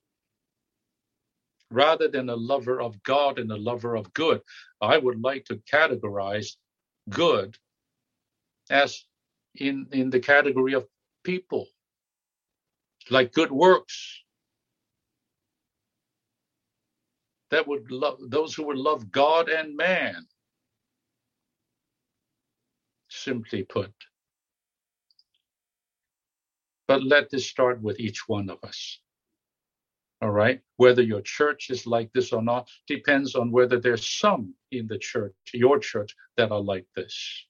rather than a lover of God and a lover of good. I would like to categorize good as in, in the category of people, like good works. That would love those who would love God and man. Simply put. But let this start with each one of us. All right? Whether your church is like this or not depends on whether there's some in the church, your church, that are like this.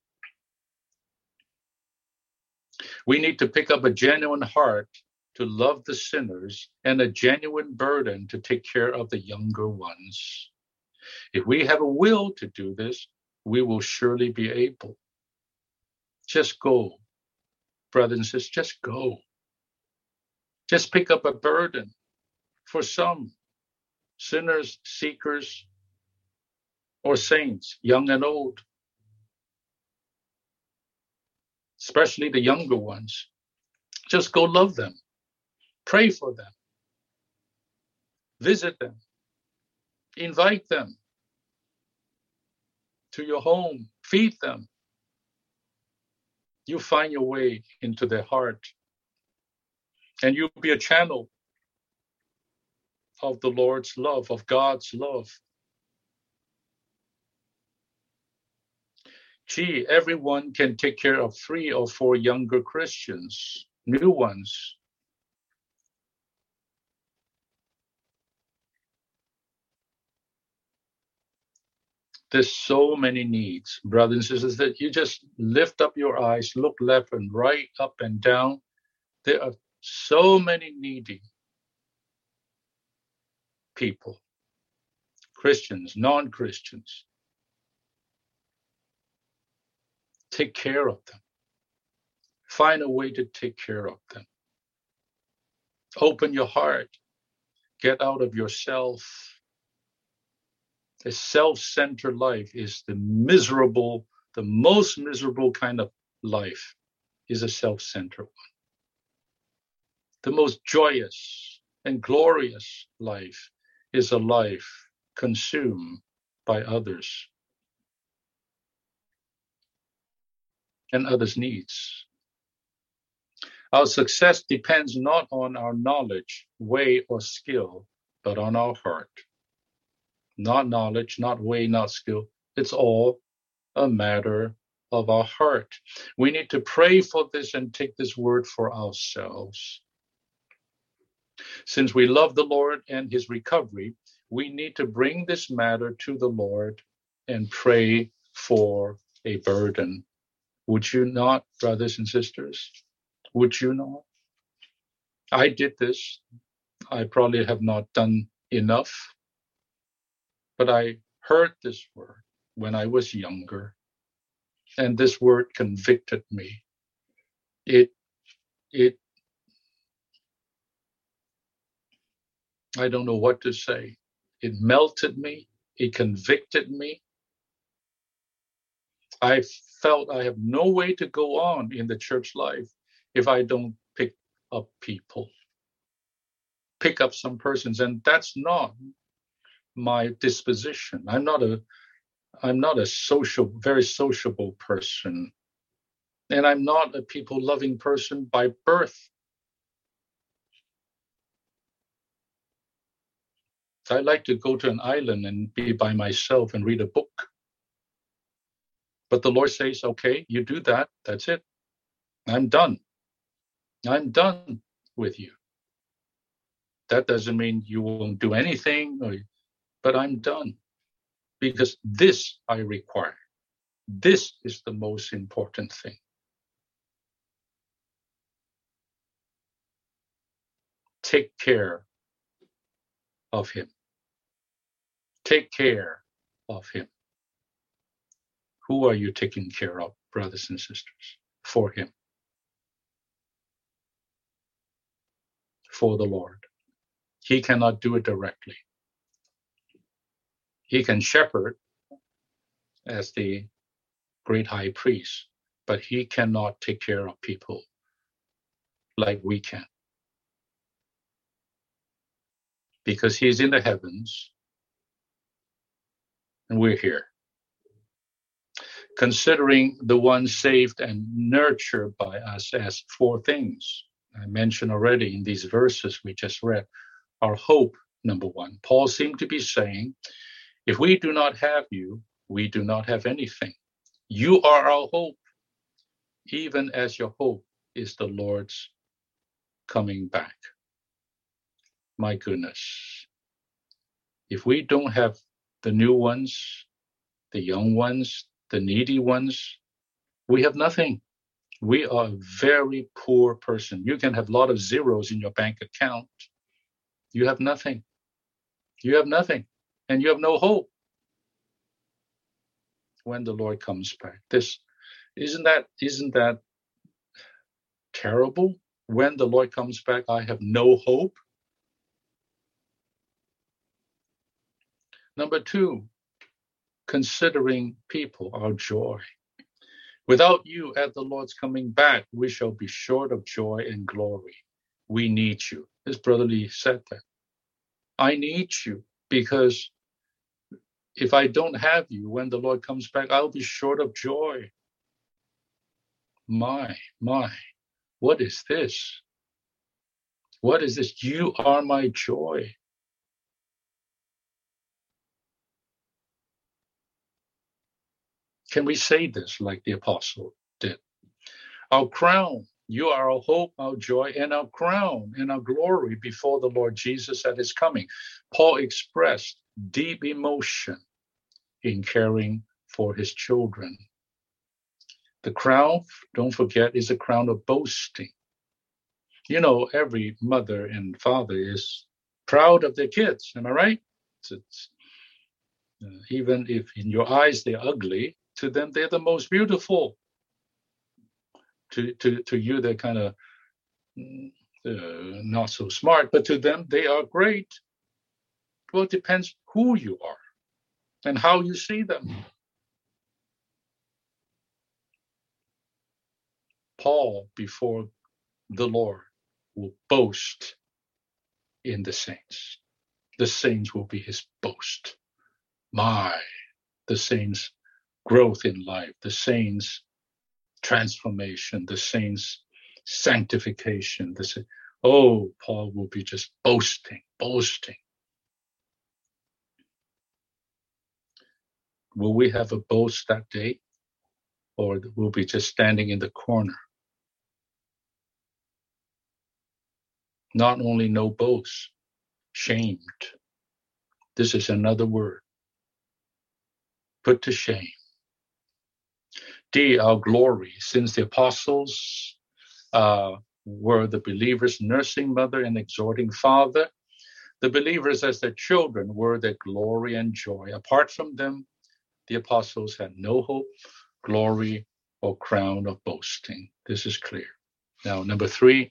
We need to pick up a genuine heart to love the sinners and a genuine burden to take care of the younger ones. If we have a will to do this, we will surely be able. Just go, brothers and sisters, just go. Just pick up a burden for some sinners, seekers, or saints, young and old, especially the younger ones. Just go love them. Pray for them. Visit them. Invite them to your home. Feed them. You find your way into their heart. And you'll be a channel of the Lord's love, of God's love. Gee, everyone can take care of three or four younger Christians, new ones. There's so many needs, brothers and sisters, that you just lift up your eyes, look left and right, up and down. There are so many needy people, Christians, non-Christians. Take care of them. Find a way to take care of them. Open your heart. Get out of yourself. A self-centered life is the miserable, the most miserable kind of life is a self-centered one. The most joyous and glorious life is a life consumed by others and others' needs. Our success depends not on our knowledge, way, or skill, but on our heart. Not knowledge, not way, not skill, It's all a matter of our heart. We need to pray for this and take this word for ourselves. Since we love the Lord and his recovery, we need to bring this matter to the Lord and pray for a burden. Would you not, brothers and sisters? Would you not? I did this. I probably have not done enough, but I heard this word when I was younger, and this word convicted me. It, it, I don't know what to say. It melted me. It convicted me. I felt I have no way to go on in the church life if I don't pick up people, pick up some persons, and that's not my disposition. I'm not a, I'm not a social, very sociable person, and I'm not a people-loving person by birth. I like to go to an island and be by myself and read a book. But the Lord says, okay, you do that. That's it. I'm done. I'm done with you. That doesn't mean you won't do anything, or, but I'm done. Because this I require. This is the most important thing. Take care of him. Take care of him. Who are you taking care of, brothers and sisters? For him. For the Lord. He cannot do it directly. He can shepherd as the great high priest, but he cannot take care of people like we can. Because he's in the heavens and we're here. Considering the one saved and nurtured by us as four things. I mentioned already in these verses we just read. Our hope, number one. Paul seemed to be saying, if we do not have you, we do not have anything. You are our hope, even as your hope is the Lord's coming back. My goodness. If we don't have the new ones, the young ones, the needy ones, we have nothing. We are a very poor person. You can have a lot of zeros in your bank account. You have nothing. You have nothing. And you have no hope when the Lord comes back. This isn't that isn't that terrible? When the Lord comes back, I have no hope. Number two, considering people, our joy. Without you at the Lord's coming back, we shall be short of joy and glory. We need you. This brother Lee said that. I need you because if I don't have you when the Lord comes back, I'll be short of joy. My, my, what is this? What is this? You are my joy. Can we say this like the apostle did? Our crown, you are our hope, our joy, and our crown and our glory before the Lord Jesus at his coming. Paul expressed deep emotion in caring for his children. The crown, don't forget, is a crown of boasting. You know, every mother and father is proud of their kids, am I right? It's, it's, uh, even if in your eyes they're ugly, to them they're the most beautiful. To, to, to you, they're kind of uh, not so smart, but to them, they are great. Well, it depends who you are and how you see them. Paul, before the Lord, will boast in the saints. The saints will be his boast. My, the saints' growth in life, the saints' transformation, the saints' sanctification. The, oh, Paul will be just boasting, boasting. Will we have a boast that day? Or will we just standing in the corner? Not only no boast, shamed. This is another word. Put to shame. D, our glory. Since the apostles uh, were the believers' nursing mother and exhorting father, the believers as their children were their glory and joy. Apart from them, the apostles had no hope, glory, or crown of boasting. This is clear. Now, number three.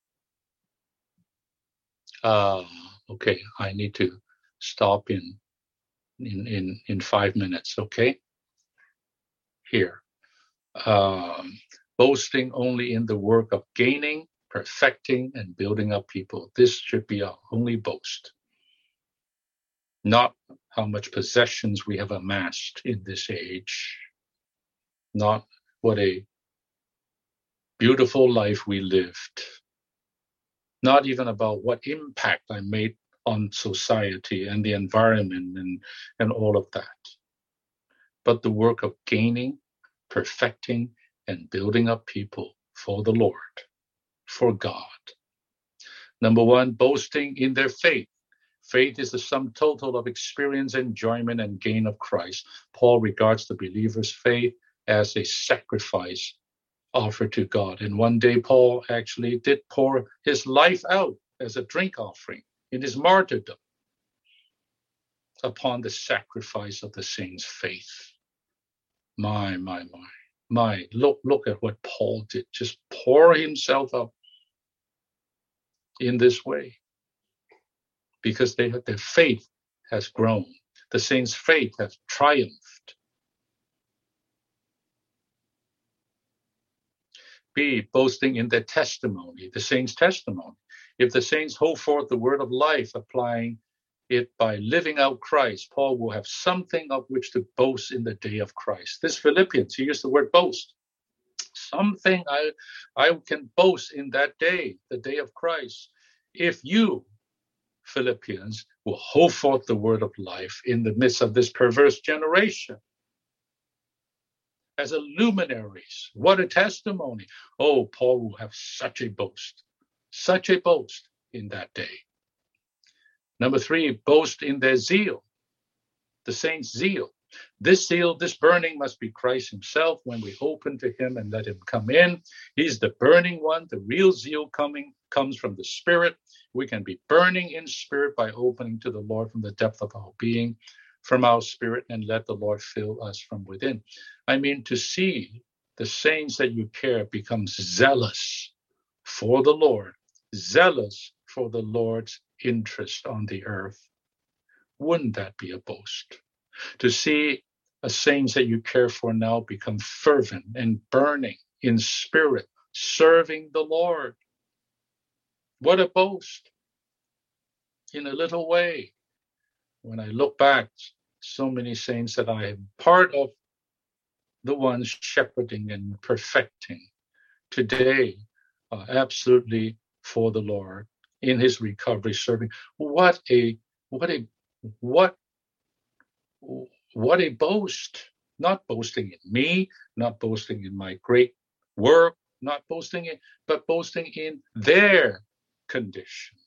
Uh, okay, I need to stop in in in, in five minutes. Okay. Here. Um, boasting only in the work of gaining, perfecting, and building up people. This should be our only boast. Not how much possessions we have amassed in this age. Not what a beautiful life we lived. Not even about what impact I made on society and the environment and, and all of that. But the work of gaining, perfecting, and building up people for the Lord, for God. Number one, boasting in their faith. Faith is the sum total of experience, enjoyment, and gain of Christ. Paul regards the believer's faith as a sacrifice offered to God. And one day, Paul actually did pour his life out as a drink offering in his martyrdom upon the sacrifice of the saints' faith. My, my, my. My, look, look at what Paul did. Just pour himself out in this way. Because they, their faith has grown. The saints' faith has triumphed. B, boasting in their testimony, the saints' testimony. If the saints hold forth the word of life, applying it by living out Christ, Paul will have something of which to boast in the day of Christ. This Philippians, he used the word boast. Something I, I can boast in that day, the day of Christ. If you, Philippians, will hold forth the word of life in the midst of this perverse generation. As a luminaries, what a testimony. Oh, Paul will have such a boast, such a boast in that day. Number three, boast in their zeal, the saints' zeal. This zeal, this burning must be Christ himself when we open to him and let him come in. He's the burning one. The real zeal coming comes from the Spirit. We can be burning in spirit by opening to the Lord from the depth of our being, from our spirit, and let the Lord fill us from within. I mean, to see the saints that you care become zealous for the Lord, zealous for the Lord's interest on the earth. Wouldn't that be a boast? To see a saints that you care for now become fervent and burning in spirit, serving the Lord. What a boast. In a little way, when I look back, so many saints that I am part of, the ones shepherding and perfecting today, uh, absolutely for the Lord in his recovery, serving. What a, what a, what, what a boast. Not boasting in me, not boasting in my great work, not boasting in, but boasting in their condition.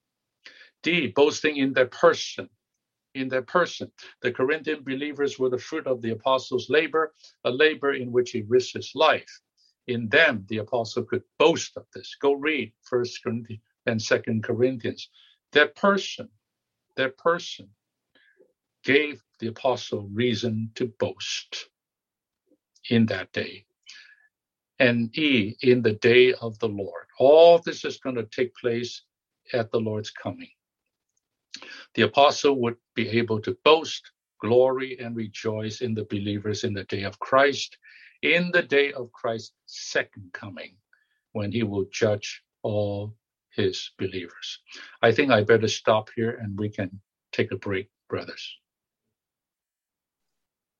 D, boasting in their person. In their person. The Corinthian believers were the fruit of the apostles' labor, a labor in which he risked his life. In them, the apostle could boast of this. Go read First Corinthians and Second Corinthians. Their person, their person gave the apostle reason to boast in that day. And E, in the day of the Lord. All this is going to take place at the Lord's coming. The apostle would be able to boast, glory, and rejoice in the believers in the day of Christ, in the day of Christ's second coming, when he will judge all his believers. I think I better stop here and we can take a break, brothers.